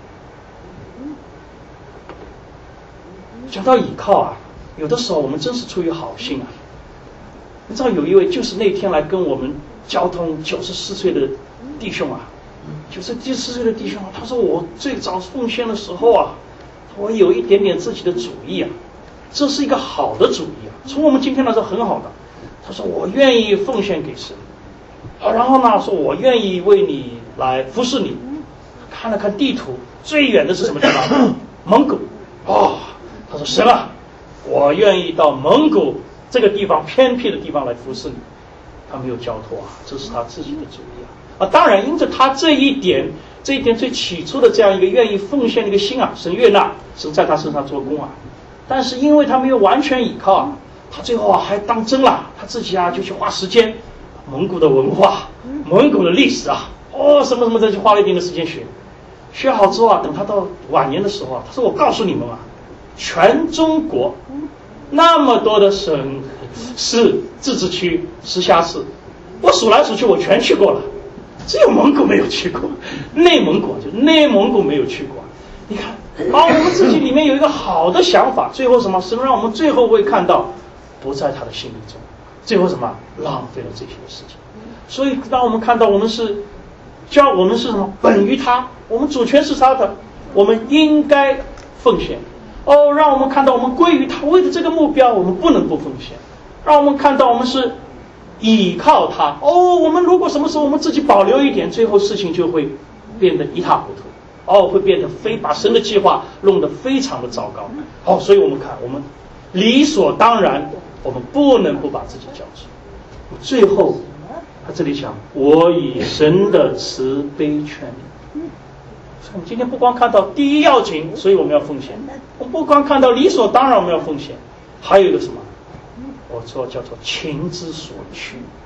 讲到倚靠有的时候我们真是出于好心你知道有一位就是那天来跟我们交通94岁的弟兄94岁的弟兄他说我最早奉献的时候我有一点点自己的主意这是一个好的主意从我们今天来说很好的。他说我愿意奉献给神然后呢说我愿意为你来服侍你。看了看地图，最远的是什么地方？蒙古他说神我愿意到蒙古这个地方偏僻的地方来服侍你。他没有交托这是他自己的主意当然因着他这一点最起初的这样一个愿意奉献的一个心神悦纳，神在他身上做工但是因为他没有完全倚靠他最后还当真了，他自己就去花时间蒙古的文化、蒙古的历史什么什么的，就花了一定的时间学好之后等他到晚年的时候他说我告诉你们全中国那么多的省市自治区直辖市，我数来数去我全去过了，只有蒙古没有去过，内蒙古没有去过。你看我们自己里面有一个好的想法，最后什么？神让我们最后会看到不在他的心里中，最后什么？浪费了这些的事情。所以当我们看到我们是什么？本于他，我们主权是他的，我们应该奉献让我们看到我们归于他，为了这个目标我们不能不奉献。让我们看到我们是倚靠他我们如果什么时候我们自己保留一点，最后事情就会变得一塌糊涂会变得把神的计划弄得非常的糟糕所以我们看我们理所当然我们不能不把自己交出。最后他这里讲我以神的慈悲劝你。我们今天不光看到第一要紧，所以我们要奉献，我们不光看到理所当然我们要奉献，还有一个什么？我说叫做情之所趋。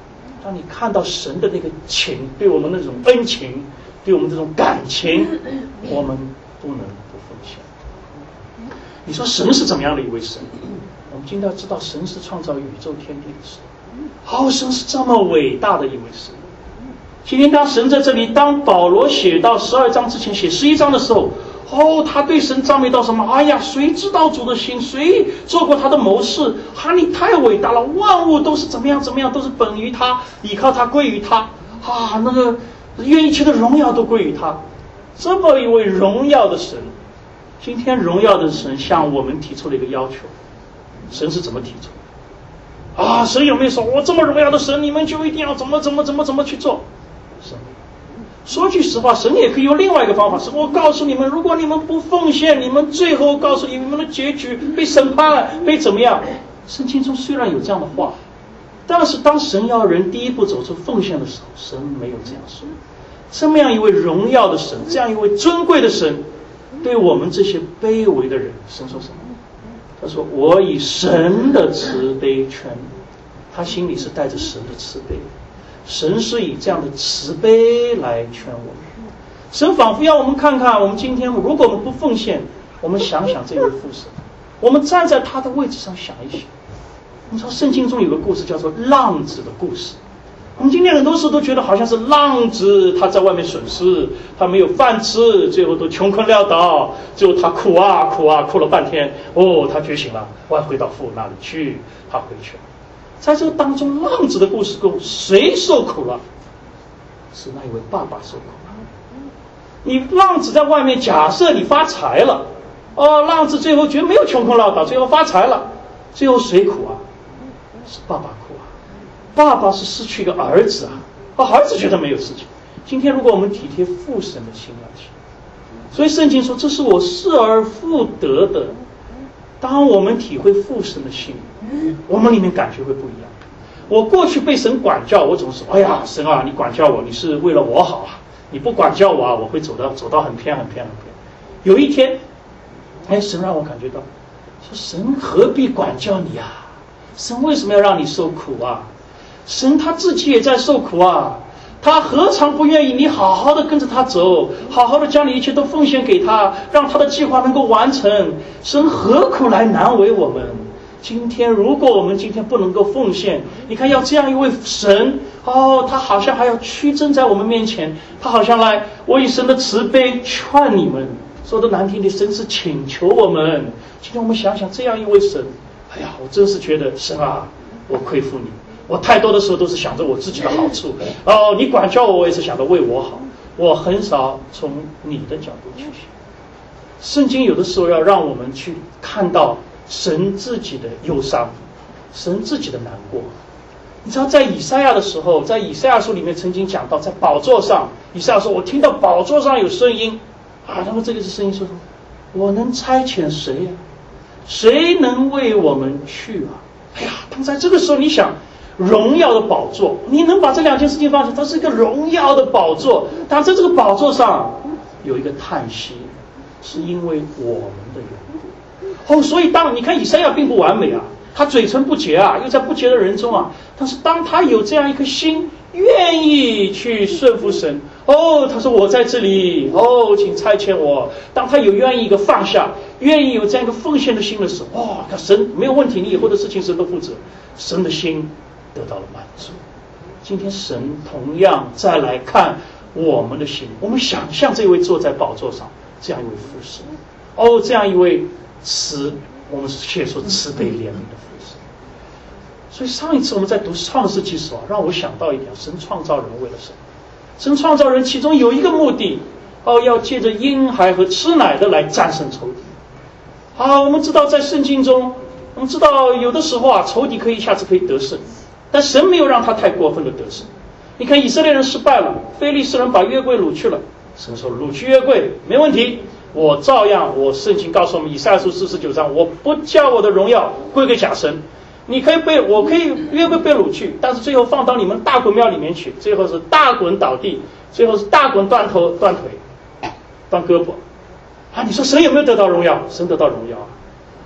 当你看到神的那个情，对我们那种恩情，对我们这种感情，我们不能不奉献。你说神是怎么样的一位神？我们今天要知道，神是创造宇宙天地的神。神是这么伟大的一位神。今天当神在这里，当保罗写到12章之前写11章的时候，他对神赞美到什么？哎呀，谁知道主的心？谁做过他的谋士？你太伟大了！万物都是怎么样怎么样，都是本于他，依靠他，归于他。那个愿一切的荣耀都归于他。这么一位荣耀的神，今天荣耀的神向我们提出了一个要求。神是怎么提出？神有没有说，我这么荣耀的神，你们就一定要怎么去做？神说句实话，神也可以用另外一个方法，是我告诉你们，如果你们不奉献，你们最后告诉你们的结局被审判，被怎么样？圣经中虽然有这样的话，但是当神要人第一步走出奉献的时候，神没有这样说。这么样一位荣耀的神，这样一位尊贵的神，对我们这些卑微的人，神说什么？他说，我以神的慈悲劝你。他心里是带着神的慈悲，神是以这样的慈悲来劝我们。神仿佛要我们看看，我们今天如果我们不奉献，我们想想这位父神，我们站在他的位置上想一想。你知道圣经中有个故事叫做浪子的故事。我们今天很多时候都觉得好像是浪子，他在外面损失，他没有饭吃，最后都穷困潦倒，最后他哭了半天，他觉醒了，我要回到父那里去，他回去了。在这个当中，浪子的故事中，谁受苦了？是那一位爸爸受苦了。你浪子在外面，假设你发财了，浪子最后觉得没有穷困潦倒，最后发财了，最后谁苦啊？是爸爸苦啊。爸爸是失去一个儿子啊，儿子觉得没有事情。今天如果我们体贴父神的心要去，所以圣经说这是我失而复得的。当我们体会父神的心，我们里面感觉会不一样。我过去被神管教，我总是哎呀，神啊，你管教我，你是为了我好啊！你不管教我我会走到很偏。有一天，神让我感觉到，说神何必管教你啊？神为什么要让你受苦啊？神他自己也在受苦啊，他何尝不愿意你好好的跟着他走，好好的将你一切都奉献给他，让他的计划能够完成。神何苦来难为我们？今天如果我们今天不能够奉献，你看要这样一位神，他好像还要屈尊在我们面前，他好像来，我以神的慈悲劝你们，说的难听的，神是请求我们。今天我们想想这样一位神，哎呀，我真是觉得神啊，我亏负你。我太多的时候都是想着我自己的好处，你管教我，我也是想着为我好，我很少从你的角度去想。圣经有的时候要让我们去看到神自己的忧伤，神自己的难过。你知道在以赛亚的时候，在以赛亚书里面曾经讲到，在宝座上，以赛亚说，我听到宝座上有声音那么这个是声音说，我能差遣谁啊？谁能为我们去啊？哎呀，当在这个时候你想，荣耀的宝座，你能把这两件事情放下，它是一个荣耀的宝座，但在这个宝座上有一个叹息，是因为我们的缘故。所以当你看以赛亚并不完美啊，他嘴唇不洁啊，又在不洁的人中啊，但是当他有这样一颗心，愿意去顺服神，他说我在这里，请差遣我。当他有愿意一个放下，愿意有这样一个奉献的心的时候，神没有问题，你以后的事情神都负责，神的心得到了满足。今天神同样再来看我们的心，我们想象这位坐在宝座上这样一位父神，这样一位我们却说慈悲怜悯的父神。所以上一次我们在读创世纪时候，让我想到一点，神创造人为了什么？神创造人其中有一个目的，要借着婴孩和吃奶的来战胜仇敌。我们知道在圣经中，我们知道有的时候仇敌一下子可以得胜，但神没有让他太过分的得胜。你看以色列人失败了，非利士人把约柜掳去了，神说掳去约柜没问题，我照样，我圣经告诉我们以赛亚书49章，我不叫我的荣耀归给假神。你可以约柜被掳去，但是最后放到你们大滚庙里面去，最后是大滚倒地，最后是大滚断头断腿断胳膊。你说神有没有得到荣耀？神得到荣耀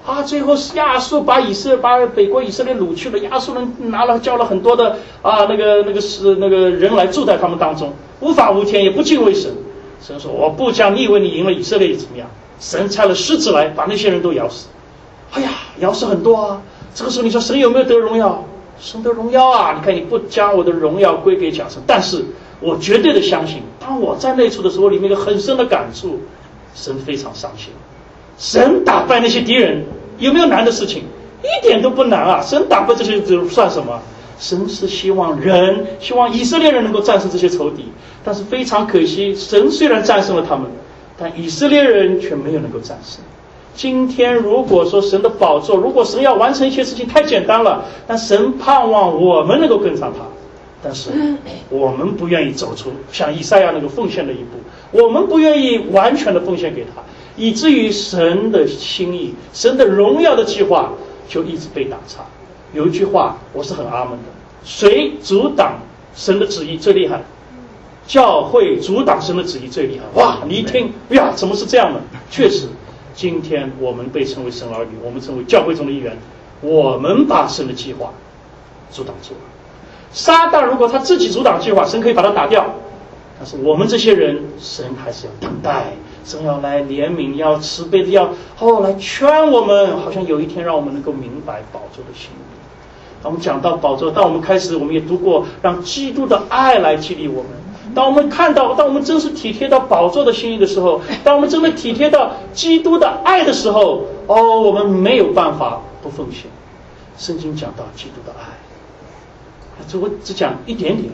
啊，最后是亚述把北国以色列掳去了，亚述人叫了很多的人来住在他们当中，无法无天，也不敬畏神。神说：“我不讲，你以为你赢了以色列怎么样？”神差了狮子来，把那些人都咬死。哎呀，咬死很多啊！这个时候你说神有没有得荣耀？神得荣耀啊！你看你不将我的荣耀归给假神，但是我绝对的相信，当我在那处的时候，里面有很深的感触，神非常伤心。神打败那些敌人有没有难的事情？一点都不难啊！神打败这些算什么？神是希望以色列人能够战胜这些仇敌，但是非常可惜，神虽然战胜了他们，但以色列人却没有能够战胜。今天如果说神的宝座，如果神要完成一些事情太简单了，但神盼望我们能够跟上他，但是我们不愿意走出像以赛亚那个奉献的一步，我们不愿意完全的奉献给他，以至于神的心意、神的荣耀的计划就一直被打岔。有一句话我是很阿门的：谁阻挡神的旨意最厉害？教会阻挡神的旨意最厉害。哇，你一听呀，怎么是这样的？确实，今天我们被称为神儿女，我们成为教会中的一员，我们把神的计划阻挡住了。撒旦如果他自己阻挡计划，神可以把他打掉，但是我们这些人，神还是要等待，神要来怜悯，要慈悲的，要来劝我们，好像有一天让我们能够明白宝座的心意。当我们讲到宝座，当我们开始，我们也读过让基督的爱来激励我们。当我们真是体贴到宝座的心意的时候，当我们真的体贴到基督的爱的时候，我们没有办法不奉献。圣经讲到基督的爱，我只讲一点点。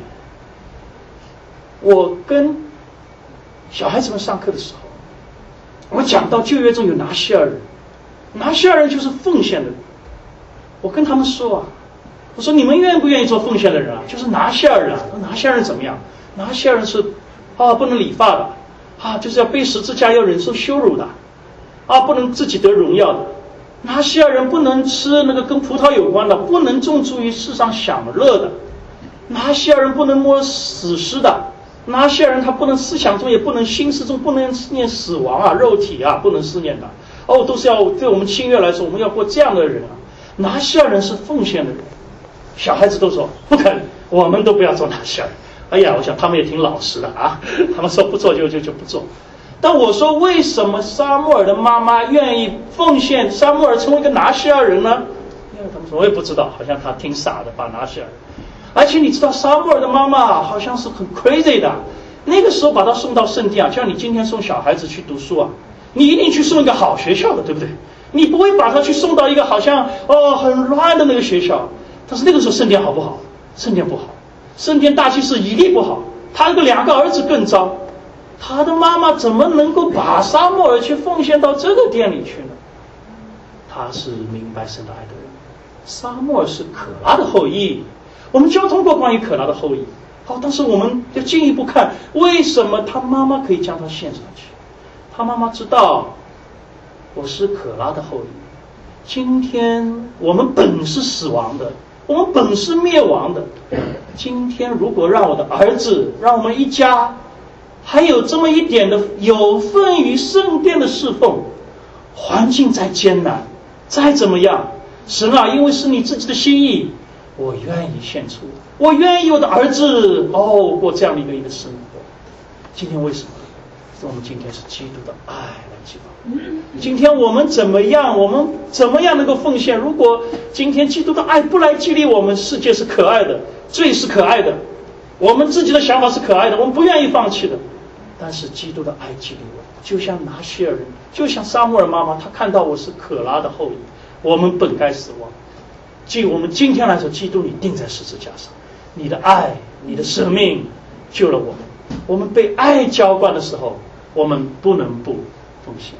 我跟小孩子们上课的时候，我讲到旧约中有拿西尔人，拿西尔人就是奉献的人。我跟他们说啊，我说你们愿不愿意做奉献的人啊？就是拿西尔人啊。拿西尔人怎么样？拿西尔人是不能理发的就是要背十字架，要忍受羞辱的不能自己得荣耀的。拿西尔人不能吃那个跟葡萄有关的，不能重注于世上享乐的。拿西尔人不能摸死尸的。拿西尔人他不能思想中，也不能心思中，不能思念死亡肉体不能思念的。都是要对我们侵略来说，我们要过这样的人拿西尔人是奉献的人。小孩子都说不肯，我们都不要做拿西尔人。哎呀，我想他们也挺老实的他们说不做就不做。但我说为什么撒母耳的妈妈愿意奉献撒母耳成为一个拿西尔人呢？因为他们说我也不知道，好像他挺傻的把拿西尔人。而且你知道撒母耳的妈妈好像是很 crazy 的，那个时候把他送到圣地像你今天送小孩子去读书你一定去送一个好学校的，对不对？你不会把他去送到一个好像很乱的那个学校。但是那个时候圣殿好不好？圣殿不好，圣殿大祭司以利不好，他有2个儿子更糟。他的妈妈怎么能够把撒母耳去奉献到这个殿里去呢？他是明白神的爱的人。撒母耳是可拉的后裔，我们交通过关于可拉的后裔。但是我们要进一步看，为什么他妈妈可以将他献上去？他妈妈知道我是可拉的后裔，今天我们本是死亡的，我们本是灭亡的。今天如果让我的儿子，让我们一家还有这么一点的有份于圣殿的侍奉，环境再艰难再怎么样，神因为是你自己的心意，我愿意献出，我愿意我的儿子过这样的一个生活。今天为什么？我们今天是基督的爱来激发。今天我们怎么样能够奉献？如果今天基督的爱不来激励我们，世界是可爱的，罪是可爱的，我们自己的想法是可爱的，我们不愿意放弃的。但是基督的爱激励我，就像拿西尔人，就像撒母耳妈妈，她看到我是可拉的后裔，我们本该死亡。就我们今天来说，基督你钉在十字架上，你的爱，你的生命救了我们。我们被爱浇灌的时候，我们不能不奉献。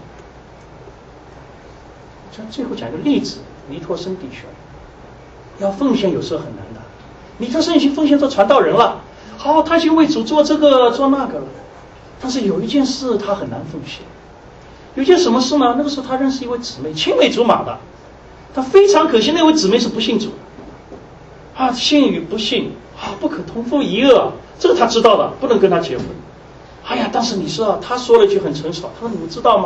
最后讲一个例子，尼托生弟兄要奉献有时候很难的。尼托生已经奉献做传道人了，他已经为主做这个做那个了，但是有一件事他很难奉献。有件什么事呢？那个时候他认识一位姊妹，青梅竹马的，他非常可惜那位姊妹是不信主的信与不信不可同父一轭，这个他知道的，不能跟他结婚。但是你说他说了一句很成熟，他说你们知道吗？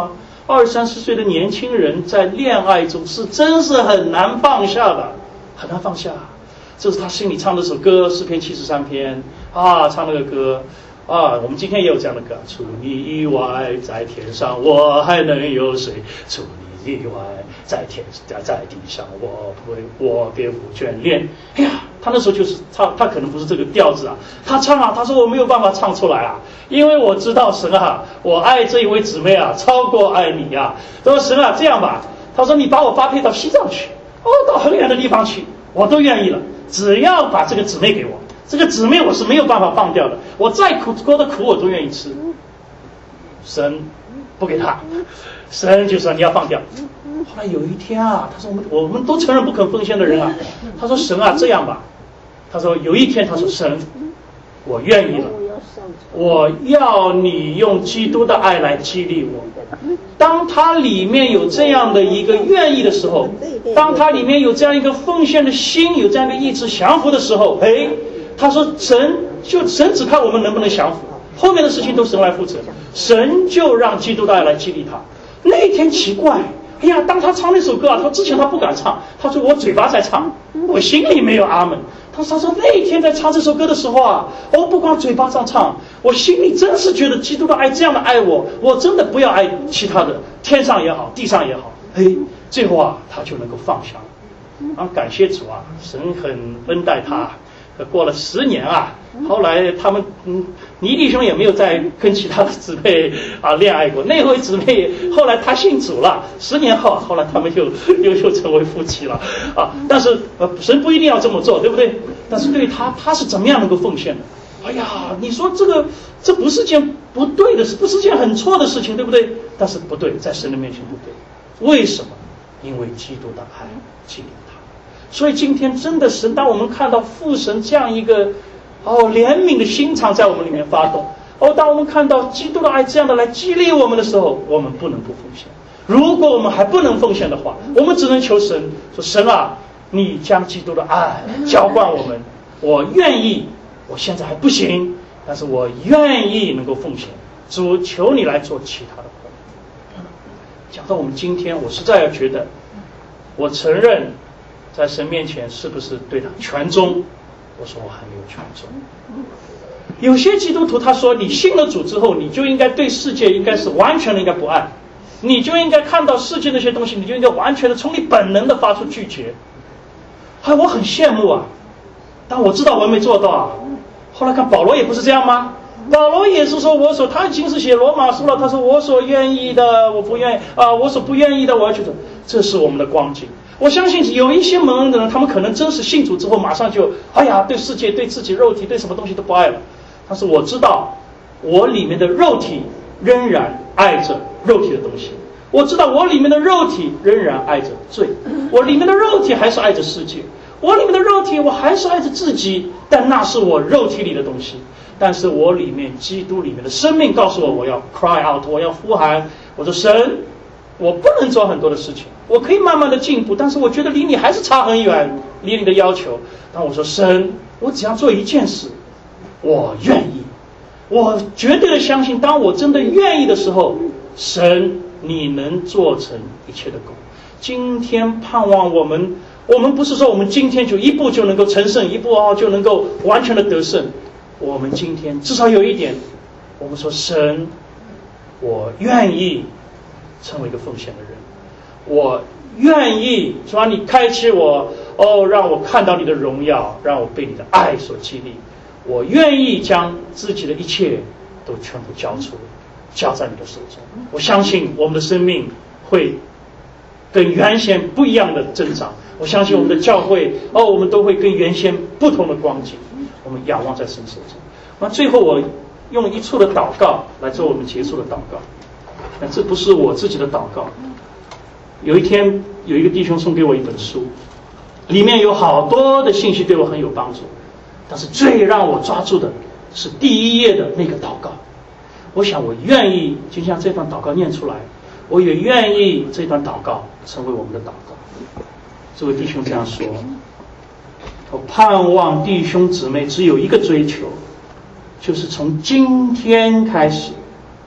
20、30岁的年轻人在恋爱中真是很难放下的，很难放下。这是他心里唱的首歌，诗篇73篇啊，唱那个歌啊。我们今天也有这样的歌，除你以外，在天上我还能有谁？除你以外，在地上我别无眷恋。哎呀，他那时候就是他可能不是这个调子啊，他唱啊，他说我没有办法唱出来啊，因为我知道神啊，我爱这一位姊妹啊，超过爱你啊。他说神啊，这样吧，他说你把我发配到西藏去，到很远的地方去，我都愿意了，只要把这个姊妹给我，这个姊妹我是没有办法放掉的，我再苦过的苦我都愿意吃。神不给他，神就说你要放掉。后来有一天啊，他说我们都承认不肯奉献的人啊，他说神啊，这样吧，他说有一天他说神，我愿意了，我要你用基督的爱来激励我。当他里面有这样的一个愿意的时候，当他里面有这样一个奉献的心，有这样一个意志降服的时候，他说神只看我们能不能降服，后面的事情都神来负责，神就让基督的爱来激励他。那一天奇怪，哎呀，当他唱那首歌啊，他说之前他不敢唱，他说我嘴巴在唱，我心里没有阿门。他说那一天在唱这首歌的时候啊，不光嘴巴上唱，我心里真是觉得基督的爱这样的爱我，我真的不要爱其他的，天上也好，地上也好。最后啊，他就能够放下了。感谢主啊，神很恩待他。过了10年啊，后来他们倪弟兄也没有再跟其他的姊妹恋爱过。那位姊妹后来他信主了，10年后来他们又成为夫妻了啊。但是神不一定要这么做，对不对？但是对于他是怎么样能够奉献的？哎呀，你说这不是件不对的事，不是件很错的事情，对不对？但是不对，在神的面前不对。为什么？因为基督的爱激励他。所以今天真的是，当我们看到父神这样一个怜悯的心肠在我们里面发动，当我们看到基督的爱这样的来激励我们的时候，我们不能不奉献。如果我们还不能奉献的话，我们只能求神说：神啊，你将基督的爱浇灌我们，我愿意，我现在还不行，但是我愿意能够奉献。主，求你来做其他的工。讲到我们今天，我实在要觉得，我承认在神面前是不是对他全忠？我说我还没有全忠。有些基督徒他说，你信了主之后，你就应该对世界应该是完全的应该不爱，你就应该看到世界那些东西，你就应该完全的从你本能的发出拒绝。我很羡慕啊，但我知道我没做到啊。后来看保罗也不是这样吗？保罗也是说，他已经是写罗马书了，他说我所愿意的我不愿意我所不愿意的我要去做。这是我们的光景。我相信有一些蒙恩的人，他们可能真是信主之后马上就对世界对自己肉体对什么东西都不爱了。但是我知道我里面的肉体仍然爱着肉体的东西，我知道我里面的肉体仍然爱着罪，我里面的肉体还是爱着世界，我里面的肉体我还是爱着自己，但那是我肉体里的东西。但是我里面基督里面的生命告诉我，我要 cry out， 我要呼喊，我说神，我不能做很多的事情，我可以慢慢的进步，但是我觉得离你还是差很远，离你的要求。但我说神，我只要做一件事，我愿意，我绝对的相信，当我真的愿意的时候，神你能做成一切的功。今天盼望我们不是说我们今天就一步就能够成圣，一步就能够完全的得胜。我们今天至少有一点，我们说神，我愿意成为一个奉献的人，我愿意主啊，你开启我让我看到你的荣耀，让我被你的爱所激励，我愿意将自己的一切都全部交在你的手中。我相信我们的生命会跟原先不一样的增长，我相信我们的教会我们都会跟原先不同的光景。我们仰望在神手中。那最后我用一处的祷告来做我们结束的祷告。那这不是我自己的祷告。有一天有一个弟兄送给我一本书，里面有好多的信息对我很有帮助，但是最让我抓住的是第1页的那个祷告。我想我愿意就像这段祷告念出来，我也愿意这段祷告成为我们的祷告。这位弟兄这样说，我盼望弟兄姊妹只有一个追求，就是从今天开始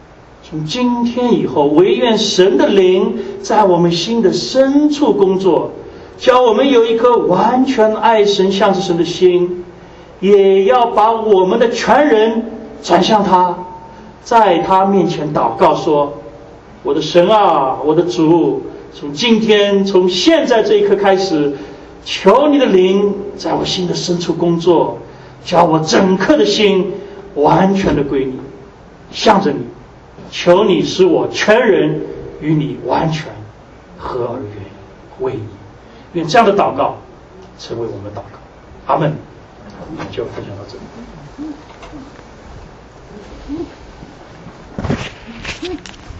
从今天以后，唯愿神的灵在我们心的深处工作，叫我们有一颗完全爱神、向着神的心，也要把我们的全人转向他，在他面前祷告说：我的神啊，我的主，从今天，从现在这一刻开始，求你的灵在我心的深处工作，叫我整颗的心完全的归你，向着你，求你使我全人与你完全合而为一，为一。愿这样的祷告成为我们的祷告。阿门。我们就分享到这里。